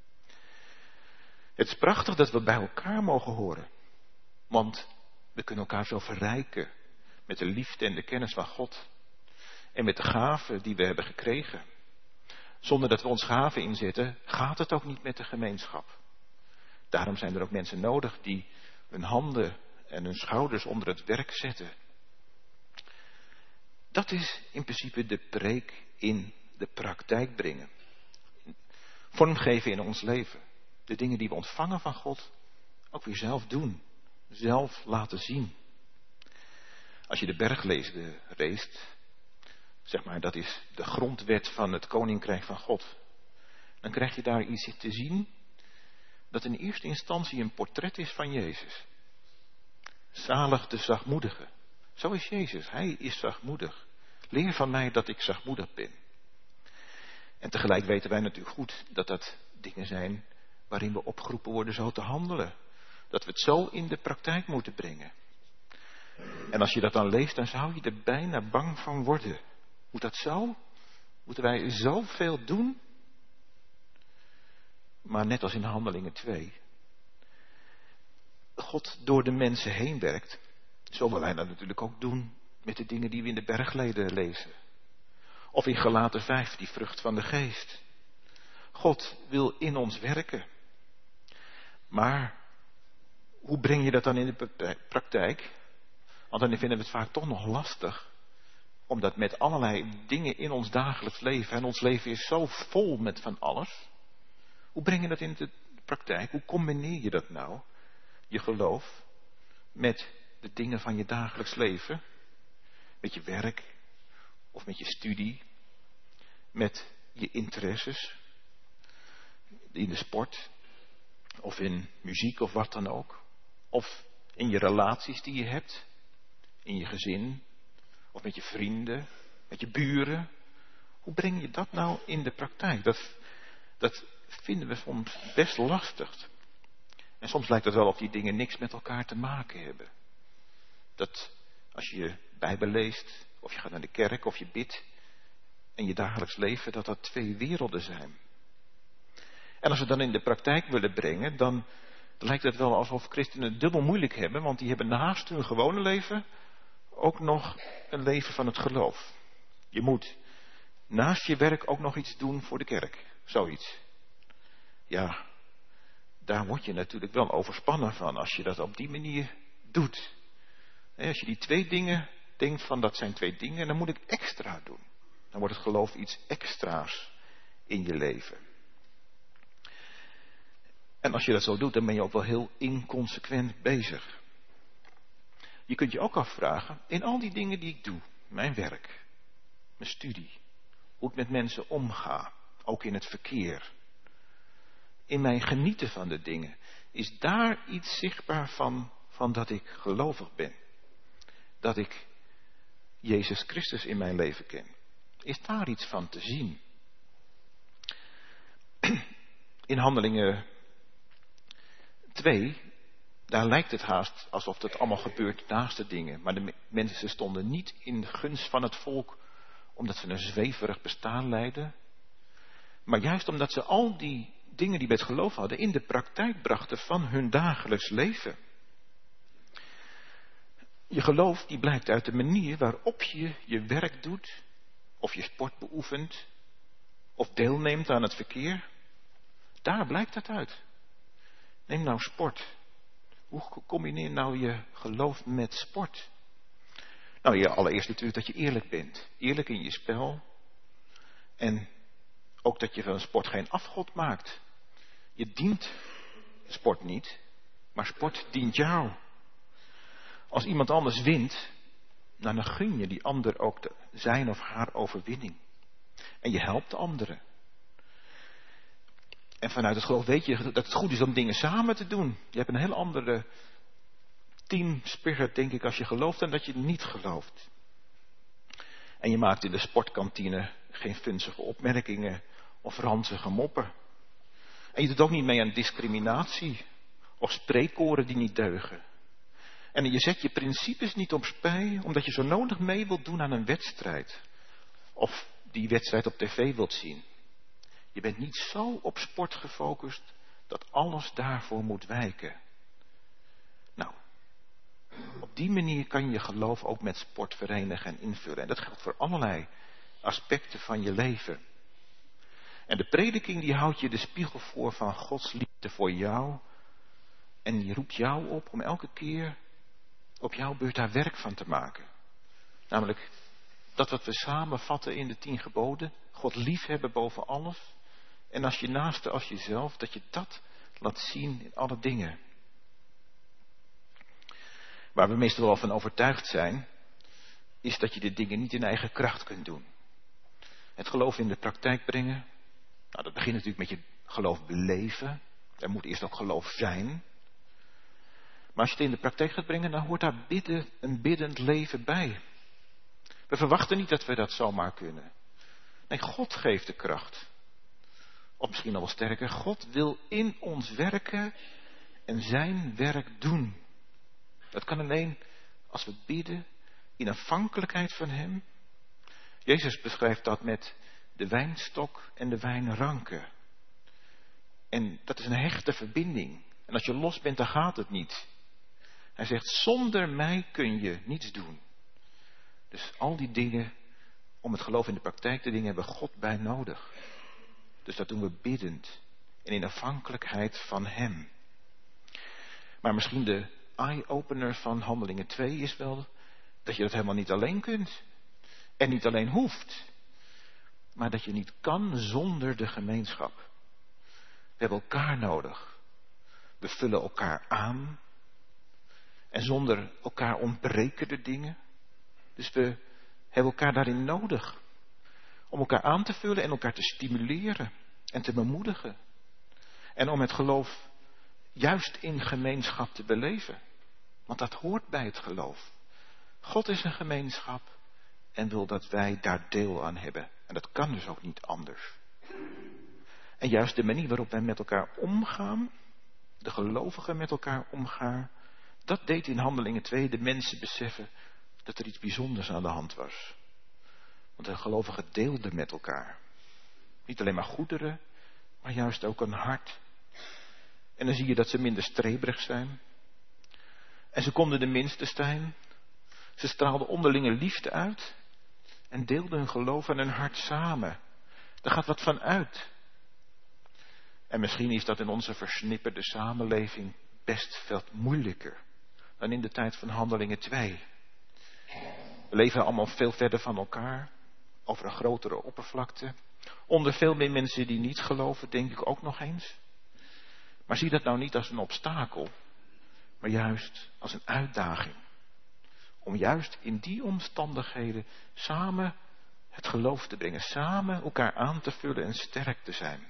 Het is prachtig dat we bij elkaar mogen horen. Want we kunnen elkaar zo verrijken met de liefde en de kennis van God. En met de gaven die we hebben gekregen. Zonder dat we ons gaven inzetten, gaat het ook niet met de gemeenschap. Daarom zijn er ook mensen nodig die hun handen en hun schouders onder het werk zetten. Dat is in principe de preek in de praktijk brengen. Vormgeven in ons leven. De dingen die we ontvangen van God, ook weer zelf doen. Zelf laten zien. Als je de berglezen leest, zeg maar, dat is de grondwet van het koninkrijk van God. Dan krijg je daar iets te zien dat in eerste instantie een portret is van Jezus. Zalig de zachtmoedige. Zo is Jezus, hij is zachtmoedig. Leer van mij dat ik zachtmoedig ben. En tegelijk weten wij natuurlijk goed dat dat dingen zijn waarin we opgeroepen worden zo te handelen. Dat we het zo in de praktijk moeten brengen. En als je dat dan leest, dan zou je er bijna bang van worden. Moet dat zo? Moeten wij zoveel doen? Maar net als in Handelingen 2. God door de mensen heen werkt. Zo willen wij dat natuurlijk ook doen met de dingen die we in de bergleden lezen. Of in Galaten 5, die vrucht van de geest. God wil in ons werken. Maar hoe breng je dat dan in de praktijk? Want dan vinden we het vaak toch nog lastig. Omdat met allerlei dingen in ons dagelijks leven. En ons leven is zo vol met van alles. Hoe breng je dat in de praktijk? Hoe combineer je dat nou? Je geloof met de dingen van je dagelijks leven. Met je werk. Of met je studie. Met je interesses. In de sport. Of in muziek of wat dan ook. Of in je relaties die je hebt. In je gezin. Of met je vrienden. Met je buren. Hoe breng je dat nou in de praktijk? Dat vinden we soms best lastig. En soms lijkt het wel of die dingen niks met elkaar te maken hebben. Dat als je Bijbel leest. Of je gaat naar de kerk of je bidt. En je dagelijks leven. Dat twee werelden zijn. En als we dan in de praktijk willen brengen, dan lijkt het wel alsof christenen het dubbel moeilijk hebben, want die hebben naast hun gewone leven ook nog een leven van het geloof. Je moet naast je werk ook nog iets doen voor de kerk. Zoiets. Ja, daar word je natuurlijk wel overspannen van als je dat op die manier doet. En als je die 2 dingen denkt van dat zijn 2 dingen, dan moet ik extra doen. Dan wordt het geloof iets extra's in je leven. En als je dat zo doet, dan ben je ook wel heel inconsequent bezig. Je kunt je ook afvragen, in al die dingen die ik doe, mijn werk, mijn studie, hoe ik met mensen omga, ook in het verkeer, in mijn genieten van de dingen, is daar iets zichtbaar van dat ik gelovig ben? Dat ik Jezus Christus in mijn leven ken? Is daar iets van te zien? In Handelingen 2, daar lijkt het haast alsof het allemaal gebeurt naast de dingen. Maar de mensen stonden niet in de gunst van het volk omdat ze een zweverig bestaan leidden. Maar juist omdat ze al die dingen die bij het geloof hadden in de praktijk brachten van hun dagelijks leven. Je geloof die blijkt uit de manier waarop je je werk doet, of je sport beoefent, of deelneemt aan het verkeer. Daar blijkt het uit. Neem nou sport. Hoe combineer nou je geloof met sport? Nou, ja, allereerst natuurlijk dat je eerlijk bent. Eerlijk in je spel. En ook dat je van sport geen afgod maakt. Je dient sport niet, maar sport dient jou. Als iemand anders wint, nou, dan gun je die ander ook zijn of haar overwinning. En je helpt de anderen. En vanuit het geloof weet je dat het goed is om dingen samen te doen. Je hebt een heel andere teamspirit, denk ik, als je gelooft dan dat je niet gelooft. En je maakt in de sportkantine geen vunzige opmerkingen of ranzige moppen. En je doet ook niet mee aan discriminatie of spreekkoren die niet deugen. En je zet je principes niet op spij omdat je zo nodig mee wilt doen aan een wedstrijd. Of die wedstrijd op tv wilt zien. Je bent niet zo op sport gefocust dat alles daarvoor moet wijken. Nou, op die manier kan je je geloof ook met sport verenigen en invullen. En dat geldt voor allerlei aspecten van je leven. En de prediking die houdt je de spiegel voor van Gods liefde voor jou. En die roept jou op om elke keer op jouw beurt daar werk van te maken. Namelijk dat wat we samenvatten in de 10 geboden. God liefhebben boven alles. En als je naaste als jezelf, dat je dat laat zien in alle dingen. Waar we meestal wel van overtuigd zijn, is dat je de dingen niet in eigen kracht kunt doen. Het geloof in de praktijk brengen, nou, dat begint natuurlijk met je geloof beleven. Er moet eerst ook geloof zijn. Maar als je het in de praktijk gaat brengen, dan hoort daar een biddend leven bij. We verwachten niet dat we dat zomaar kunnen. Nee, God geeft de kracht. Of misschien nog wel sterker, God wil in ons werken en zijn werk doen. Dat kan alleen als we bidden in afhankelijkheid van hem. Jezus beschrijft dat met de wijnstok en de wijnranken. En dat is een hechte verbinding. En als je los bent, dan gaat het niet. Hij zegt, zonder mij kun je niets doen. Dus al die dingen, om het geloof in de praktijk te dingen, hebben we God bij nodig. Dus dat doen we biddend en in afhankelijkheid van hem. Maar misschien de eye-opener van Handelingen 2 is wel dat je dat helemaal niet alleen kunt. En niet alleen hoeft. Maar dat je niet kan zonder de gemeenschap. We hebben elkaar nodig. We vullen elkaar aan. En zonder elkaar ontbreken de dingen. Dus we hebben elkaar daarin nodig. Om elkaar aan te vullen en elkaar te stimuleren. En te bemoedigen. En om het geloof juist in gemeenschap te beleven. Want dat hoort bij het geloof. God is een gemeenschap. En wil dat wij daar deel aan hebben. En dat kan dus ook niet anders. En juist de manier waarop wij met elkaar omgaan. De gelovigen met elkaar omgaan. Dat deed in Handelingen 2 de mensen beseffen dat er iets bijzonders aan de hand was. Want de gelovigen deelden met elkaar. Niet alleen maar goederen, maar juist ook een hart. En dan zie je dat ze minder streberig zijn. En ze konden de minste zijn. Ze straalden onderlinge liefde uit. en deelden hun geloof en hun hart samen. Daar gaat wat van uit. En misschien is dat in onze versnipperde samenleving best veel moeilijker dan in de tijd van Handelingen 2. We leven allemaal veel verder van elkaar, over een grotere oppervlakte, onder veel meer mensen die niet geloven, denk ik ook nog eens. Maar zie dat nou niet als een obstakel, maar juist als een uitdaging. Om juist in die omstandigheden samen het geloof te brengen, samen elkaar aan te vullen en sterk te zijn.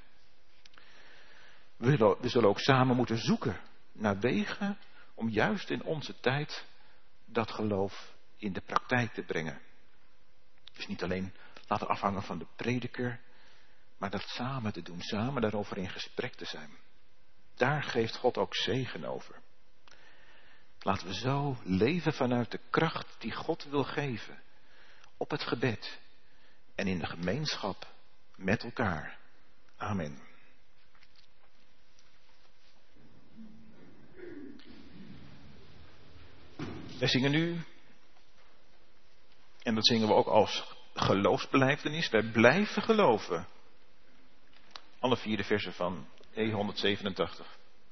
We zullen ook samen moeten zoeken naar wegen om juist in onze tijd dat geloof in de praktijk te brengen. Dus niet alleen laten afhangen van de prediker, maar dat samen te doen, samen daarover in gesprek te zijn. Daar geeft God ook zegen over. Laten we zo leven vanuit de kracht die God wil geven, op het gebed en in de gemeenschap met elkaar. Amen. Wij zingen nu, en dat zingen we ook als geloofsbelijdenis, wij blijven geloven. Alle 4 versen van E187.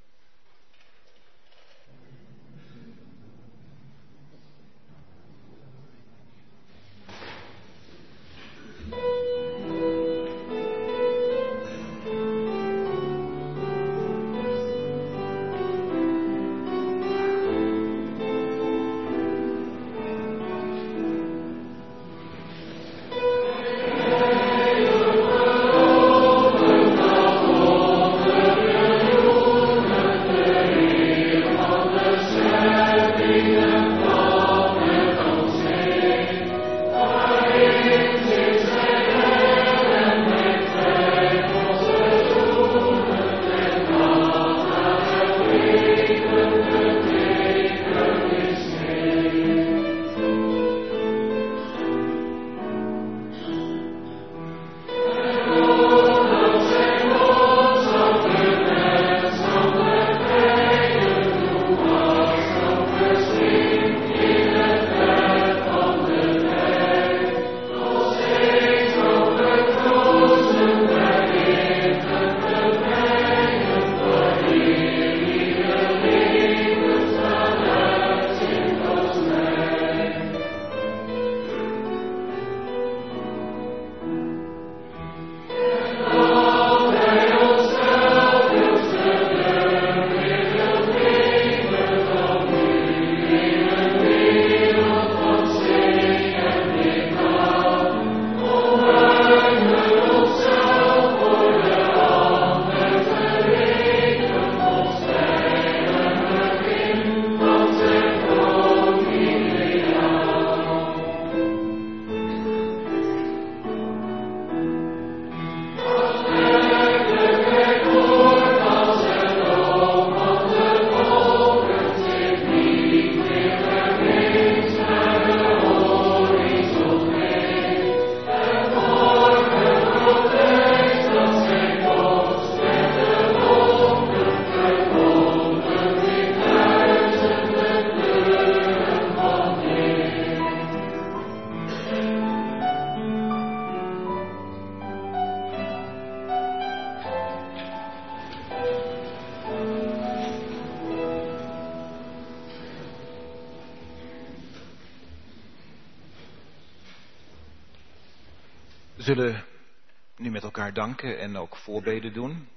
We zullen nu met elkaar danken en ook voorbeden doen.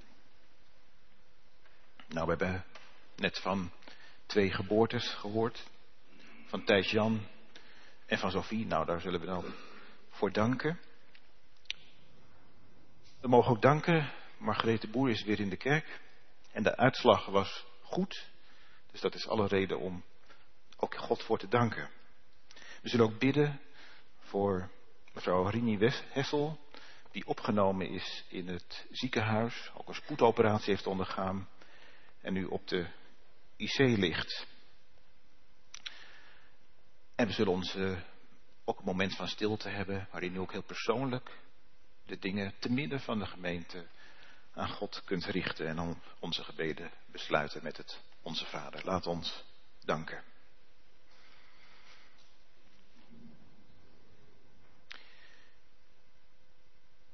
Nou, we hebben net van 2 geboortes gehoord. Van Thijs-Jan en van Sophie. Nou, daar zullen we dan voor danken. We mogen ook danken. Margarethe Boer is weer in de kerk. En de uitslag was goed. Dus dat is alle reden om ook God voor te danken. We zullen ook bidden voor mevrouw Rini Hessel, die opgenomen is in het ziekenhuis, ook een spoedoperatie heeft ondergaan en nu op de IC ligt. En we zullen ook een moment van stilte hebben, waarin u ook heel persoonlijk de dingen te midden van de gemeente aan God kunt richten en dan onze gebeden besluiten met het Onze Vader. Laat ons danken.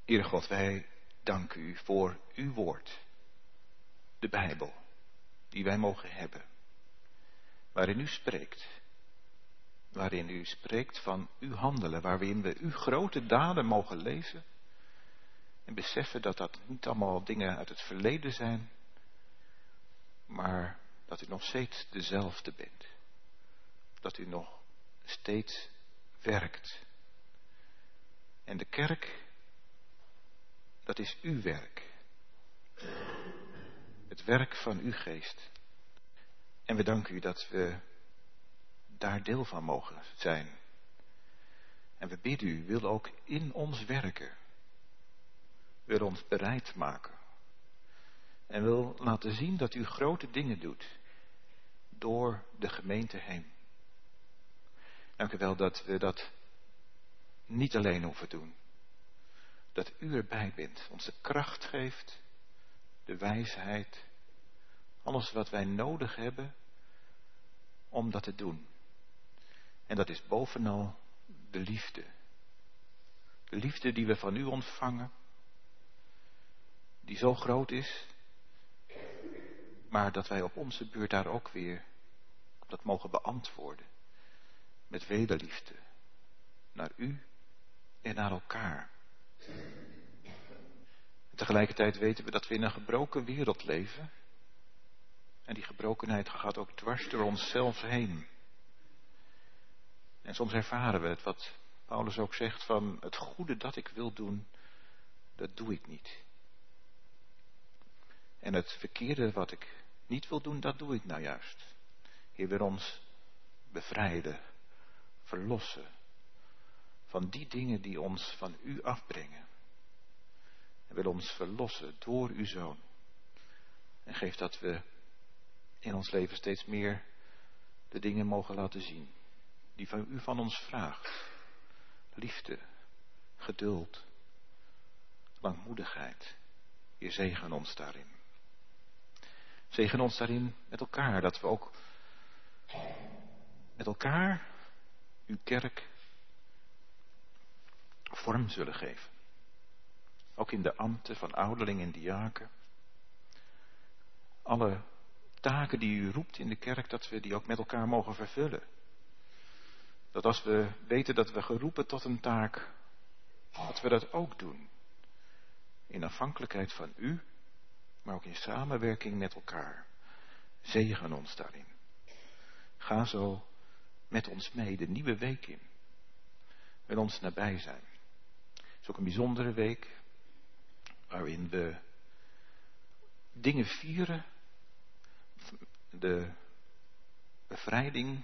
Heere God, wij danken u voor uw woord. De Bijbel, die wij mogen hebben. Waarin u spreekt. Waarin u spreekt van uw handelen. Waarin we uw grote daden mogen lezen. En beseffen dat dat niet allemaal dingen uit het verleden zijn. Maar dat u nog steeds dezelfde bent. Dat u nog steeds werkt. En de kerk, dat is uw werk. Het werk van uw geest. En we danken u dat we daar deel van mogen zijn. En we bidden u, wil ook in ons werken. Wil ons bereid maken. En wil laten zien dat u grote dingen doet. Door de gemeente heen. Dank u wel dat we dat niet alleen hoeven doen. Dat u erbij bent. Ons de kracht geeft. De wijsheid. Alles wat wij nodig hebben. Om dat te doen. En dat is bovenal de liefde. De liefde die we van u ontvangen. Die zo groot is. Maar dat wij op onze beurt daar ook weer dat mogen beantwoorden. Met wederliefde. Naar u en naar elkaar. En tegelijkertijd weten we dat we in een gebroken wereld leven. En die gebrokenheid gaat ook dwars door onszelf heen. En soms ervaren we het, wat Paulus ook zegt, van het goede dat ik wil doen, dat doe ik niet. En het verkeerde wat ik niet wil doen, dat doe ik nou juist. Heer, wil ons bevrijden, verlossen van die dingen die ons van u afbrengen. En wil ons verlossen door uw Zoon. En geef dat we in ons leven steeds meer de dingen mogen laten zien die van u van ons vraagt. Liefde, geduld, langmoedigheid. Heer, zegen ons daarin. Zegen ons daarin met elkaar, dat we ook met elkaar uw kerk vorm zullen geven. Ook in de ambten van ouderling en diaken. Alle taken die u roept in de kerk, dat we die ook met elkaar mogen vervullen. Dat als we weten dat we geroepen tot een taak, dat we dat ook doen. In afhankelijkheid van u, maar ook in samenwerking met elkaar. Zegen ons daarin. Ga zo met ons mee de nieuwe week in. Wil ons nabij zijn. Het is ook een bijzondere week, waarin we dingen vieren. De bevrijding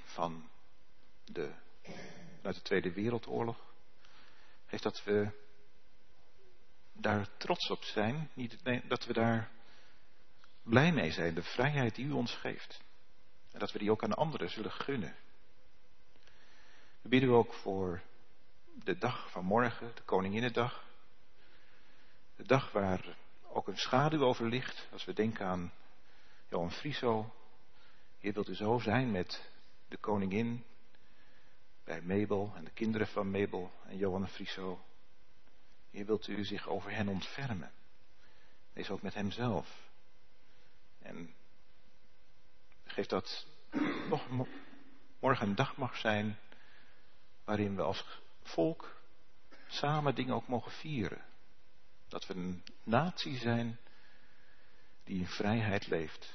uit de Tweede Wereldoorlog. Heeft dat we daar trots op zijn. Dat we daar blij mee zijn. De vrijheid die u ons geeft. En dat we die ook aan anderen zullen gunnen. We bidden u ook voor de dag van morgen, de Koninginnedag. De dag waar ook een schaduw over ligt. Als we denken aan Johan Frieso. Heer, wilt u zo zijn met de koningin. Bij Mabel en de kinderen van Mabel en Johan Frieso. Heer, wilt u zich over hen ontfermen. Wees ook met hemzelf. En geef dat nog morgen een dag mag zijn. Waarin we als volk samen dingen ook mogen vieren. Dat we een natie zijn die in vrijheid leeft.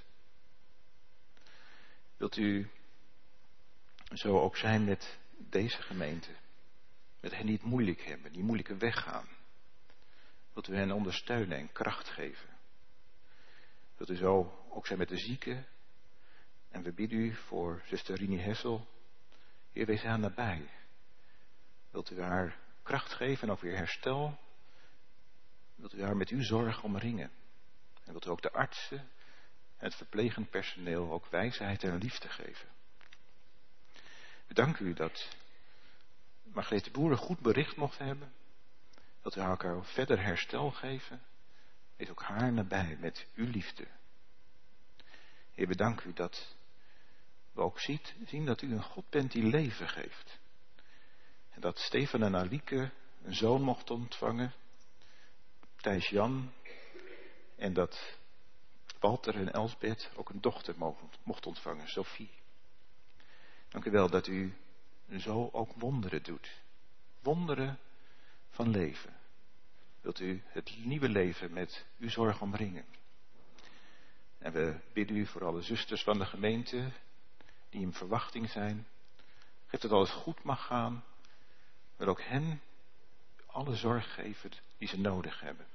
Wilt u zo ook zijn met deze gemeente? Met hen die het moeilijk hebben, die moeilijke weg gaan. Wilt u hen ondersteunen en kracht geven? Wilt u zo ook zijn met de zieken? En we bidden u voor zuster Rini Hessel. Heer, wees haar nabij. Wilt u haar kracht geven en ook weer herstel? Wilt u haar met uw zorg omringen? En wilt u ook de artsen en het verplegend personeel ook wijsheid en liefde geven? We danken u dat Margreet de Boer een goed bericht mocht hebben. Dat u haar ook verder herstel geven. Wees ook haar nabij met uw liefde. Heer, we danken u dat we ook zien dat u een God bent die leven geeft. En dat Stefan en Alieke een zoon mocht ontvangen. Thijs-Jan en dat Walter en Elsbeth ook een dochter mocht ontvangen, Sophie. Dank u wel dat u zo ook wonderen doet. Wonderen van leven. Wilt u het nieuwe leven met uw zorg omringen. En we bidden u voor alle zusters van de gemeente die in verwachting zijn. Geef dat alles goed mag gaan. Maar ook hen alle zorg geven die ze nodig hebben.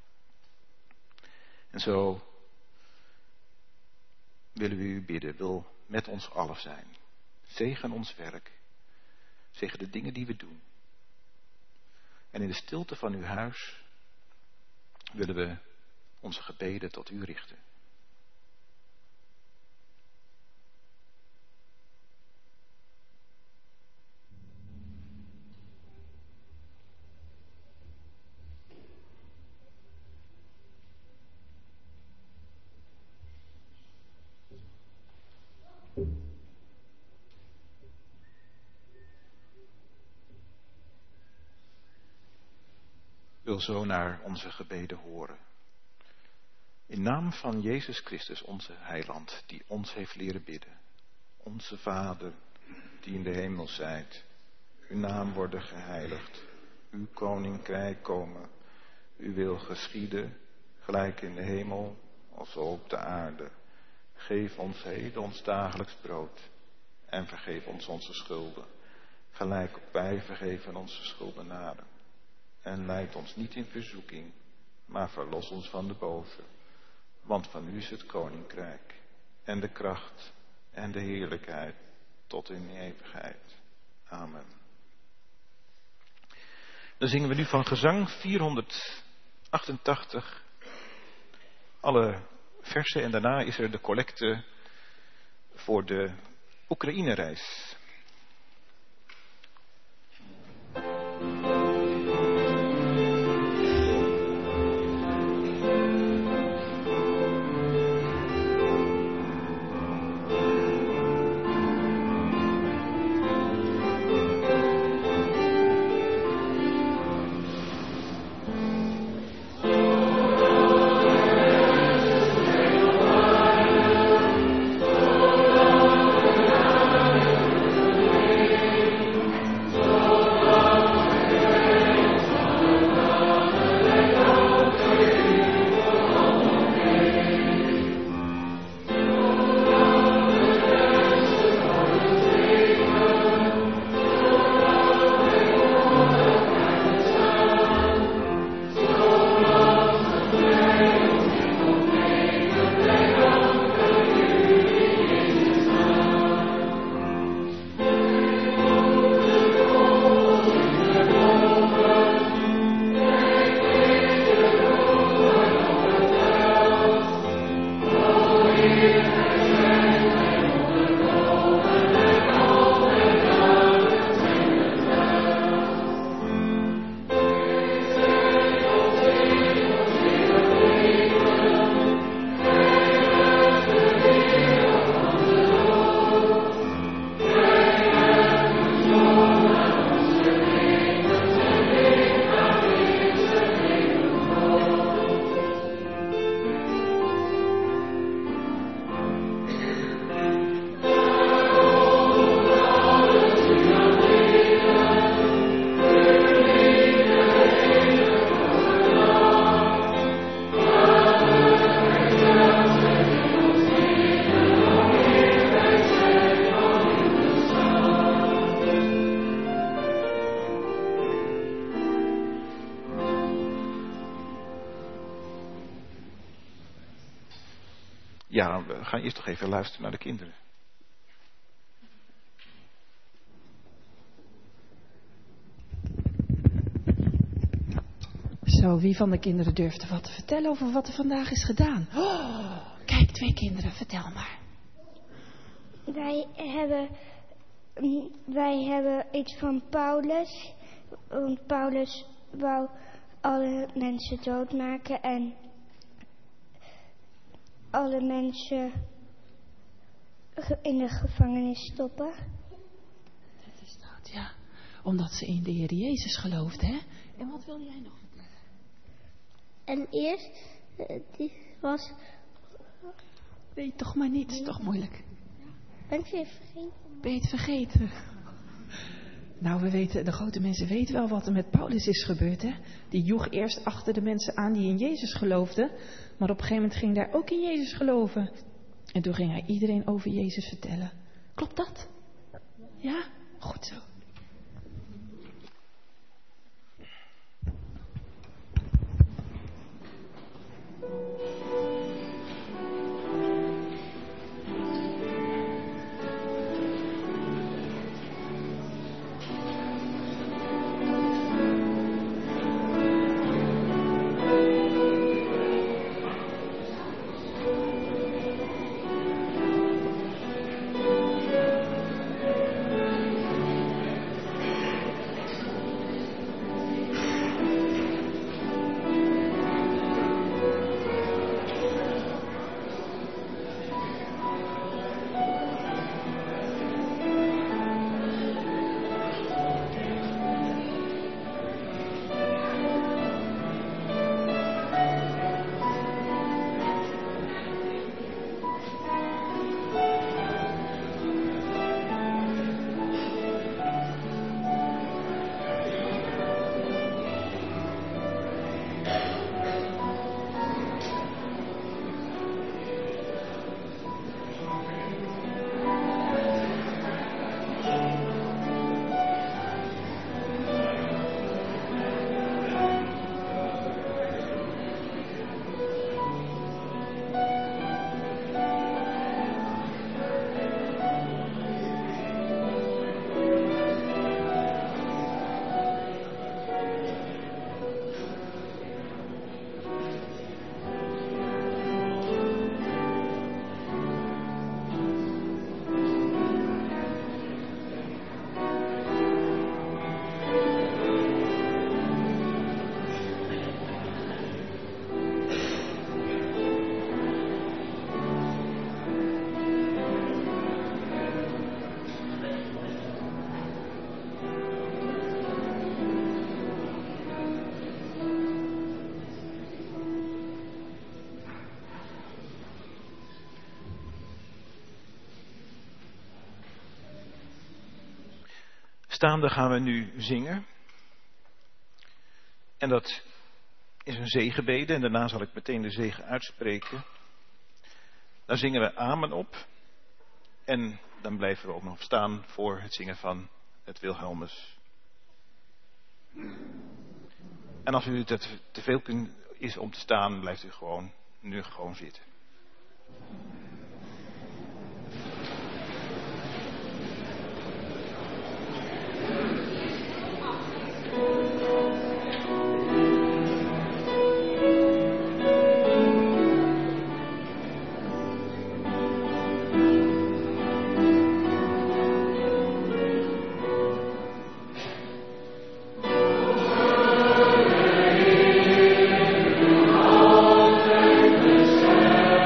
En zo willen we u bidden. Wil met ons allen zijn. Zegen ons werk. Zegen de dingen die we doen. En in de stilte van uw huis willen we onze gebeden tot u richten. Wil zo naar onze gebeden horen. In naam van Jezus Christus, onze heiland, die ons heeft leren bidden. Onze Vader, die in de hemel zijt. Uw naam worden geheiligd. Uw koninkrijk komen. Uw wil geschieden, gelijk in de hemel, als op de aarde. Geef ons heden ons dagelijks brood. En vergeef ons onze schulden. Gelijk ook wij vergeven onze schuldenaren. En leid ons niet in verzoeking, maar verlos ons van de boze. Want van u is het koninkrijk, en de kracht, en de heerlijkheid, tot in eeuwigheid. Amen. Dan zingen we nu van gezang 488, alle versen, en daarna is er de collecte voor de Oekraïne-reis. Ja, we gaan eerst toch even luisteren naar de kinderen. Zo, wie van de kinderen durft wat te vertellen over wat er vandaag is gedaan? Oh, kijk, 2 kinderen, vertel maar. Wij hebben iets van Paulus. Want Paulus wou alle mensen doodmaken en alle mensen in de gevangenis stoppen. Dat is dat, ja. Omdat ze in de Heer Jezus geloofden, hè? En wat wil jij nog vertellen? En eerst, die was... Weet toch maar niet, het is toch moeilijk. Ben ik weer vergeten? Ben je het vergeten? Nou, we weten, de grote mensen weten wel wat er met Paulus is gebeurd, hè? Die joeg eerst achter de mensen aan die in Jezus geloofden. Maar op een gegeven moment ging daar ook in Jezus geloven. En toen ging hij iedereen over Jezus vertellen. Klopt dat? Ja? Goed zo. Staande gaan we nu zingen. En dat is een zegenbede en daarna zal ik meteen de zegen uitspreken. Dan zingen we amen op. En dan blijven we ook nog staan voor het zingen van het Wilhelmus. En als u het te veel is om te staan, blijft u nu gewoon zitten. Amen.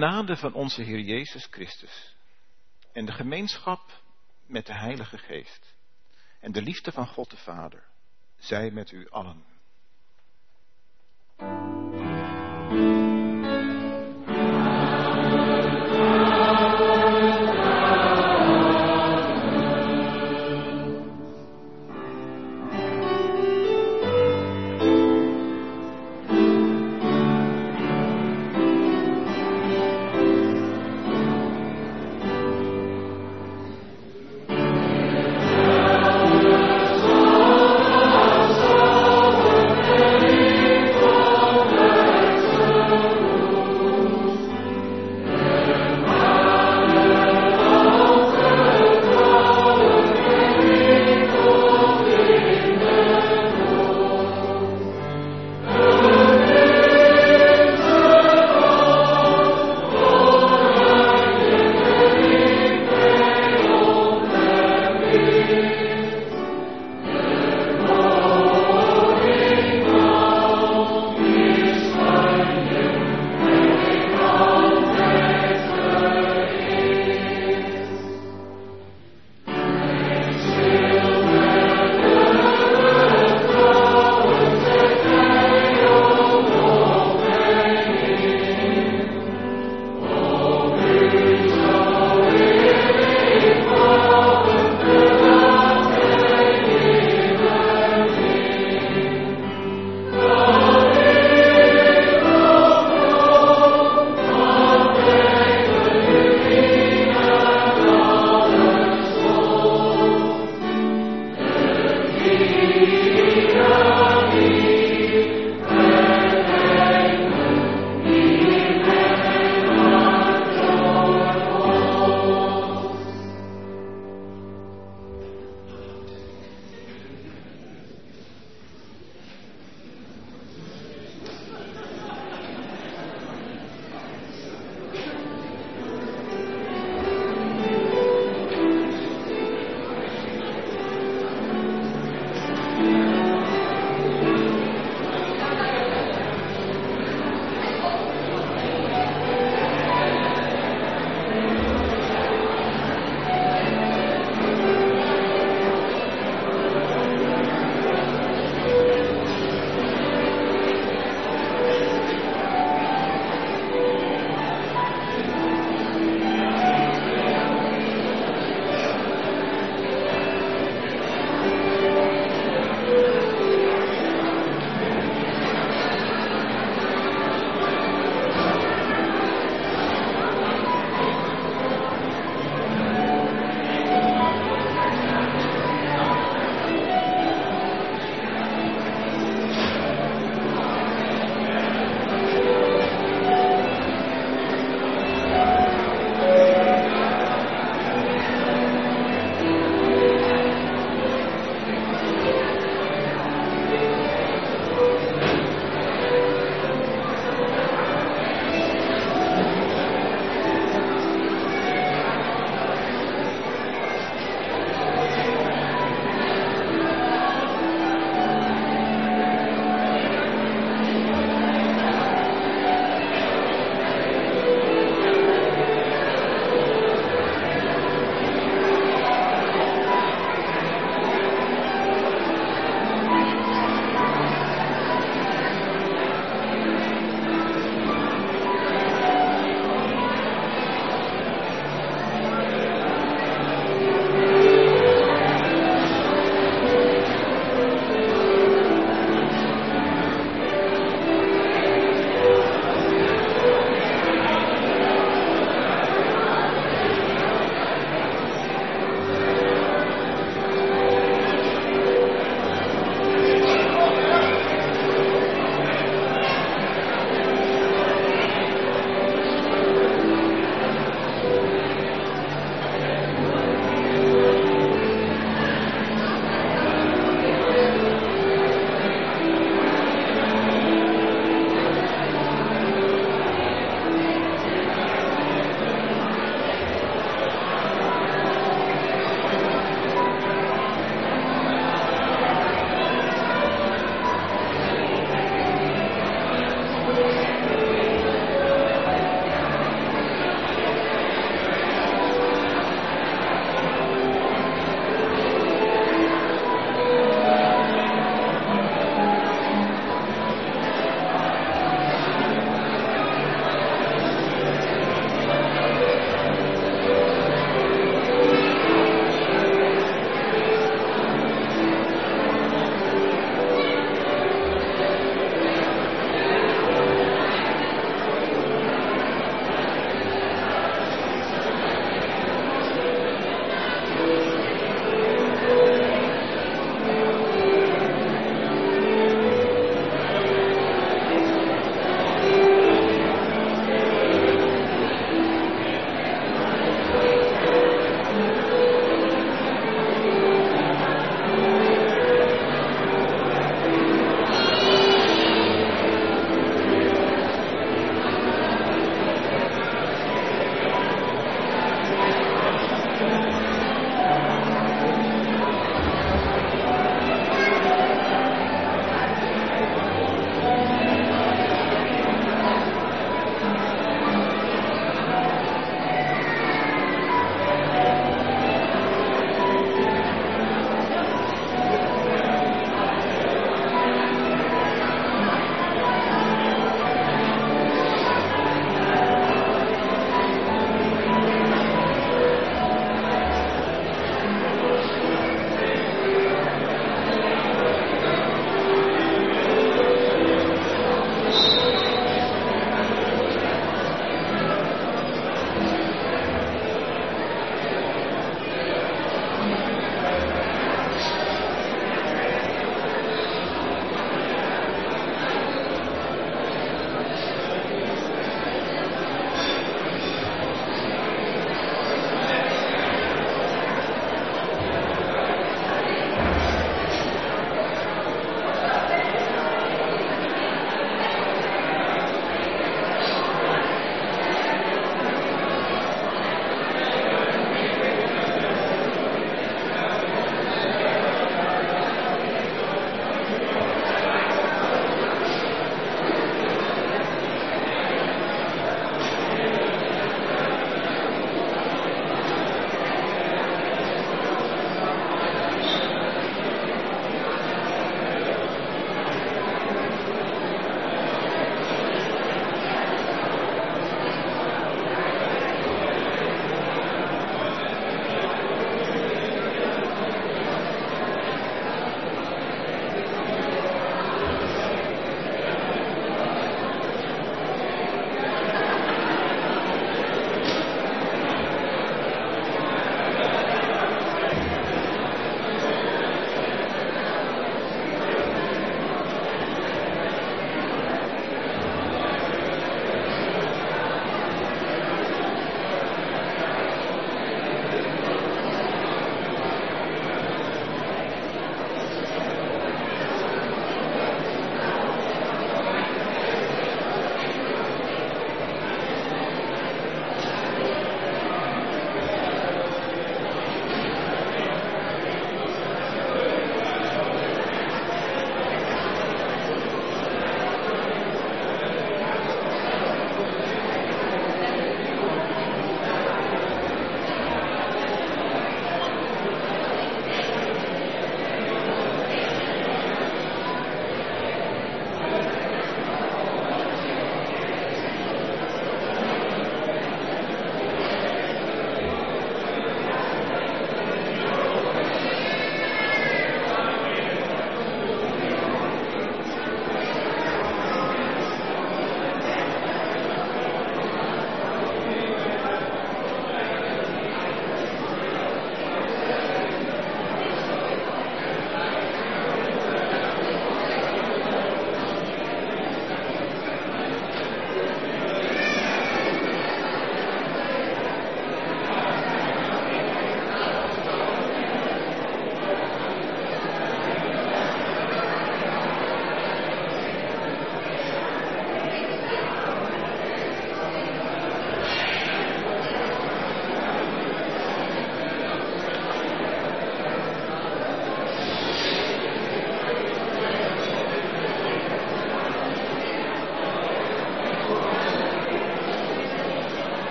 genade van onze Heer Jezus Christus en de gemeenschap met de Heilige Geest en de liefde van God de Vader zij met u allen.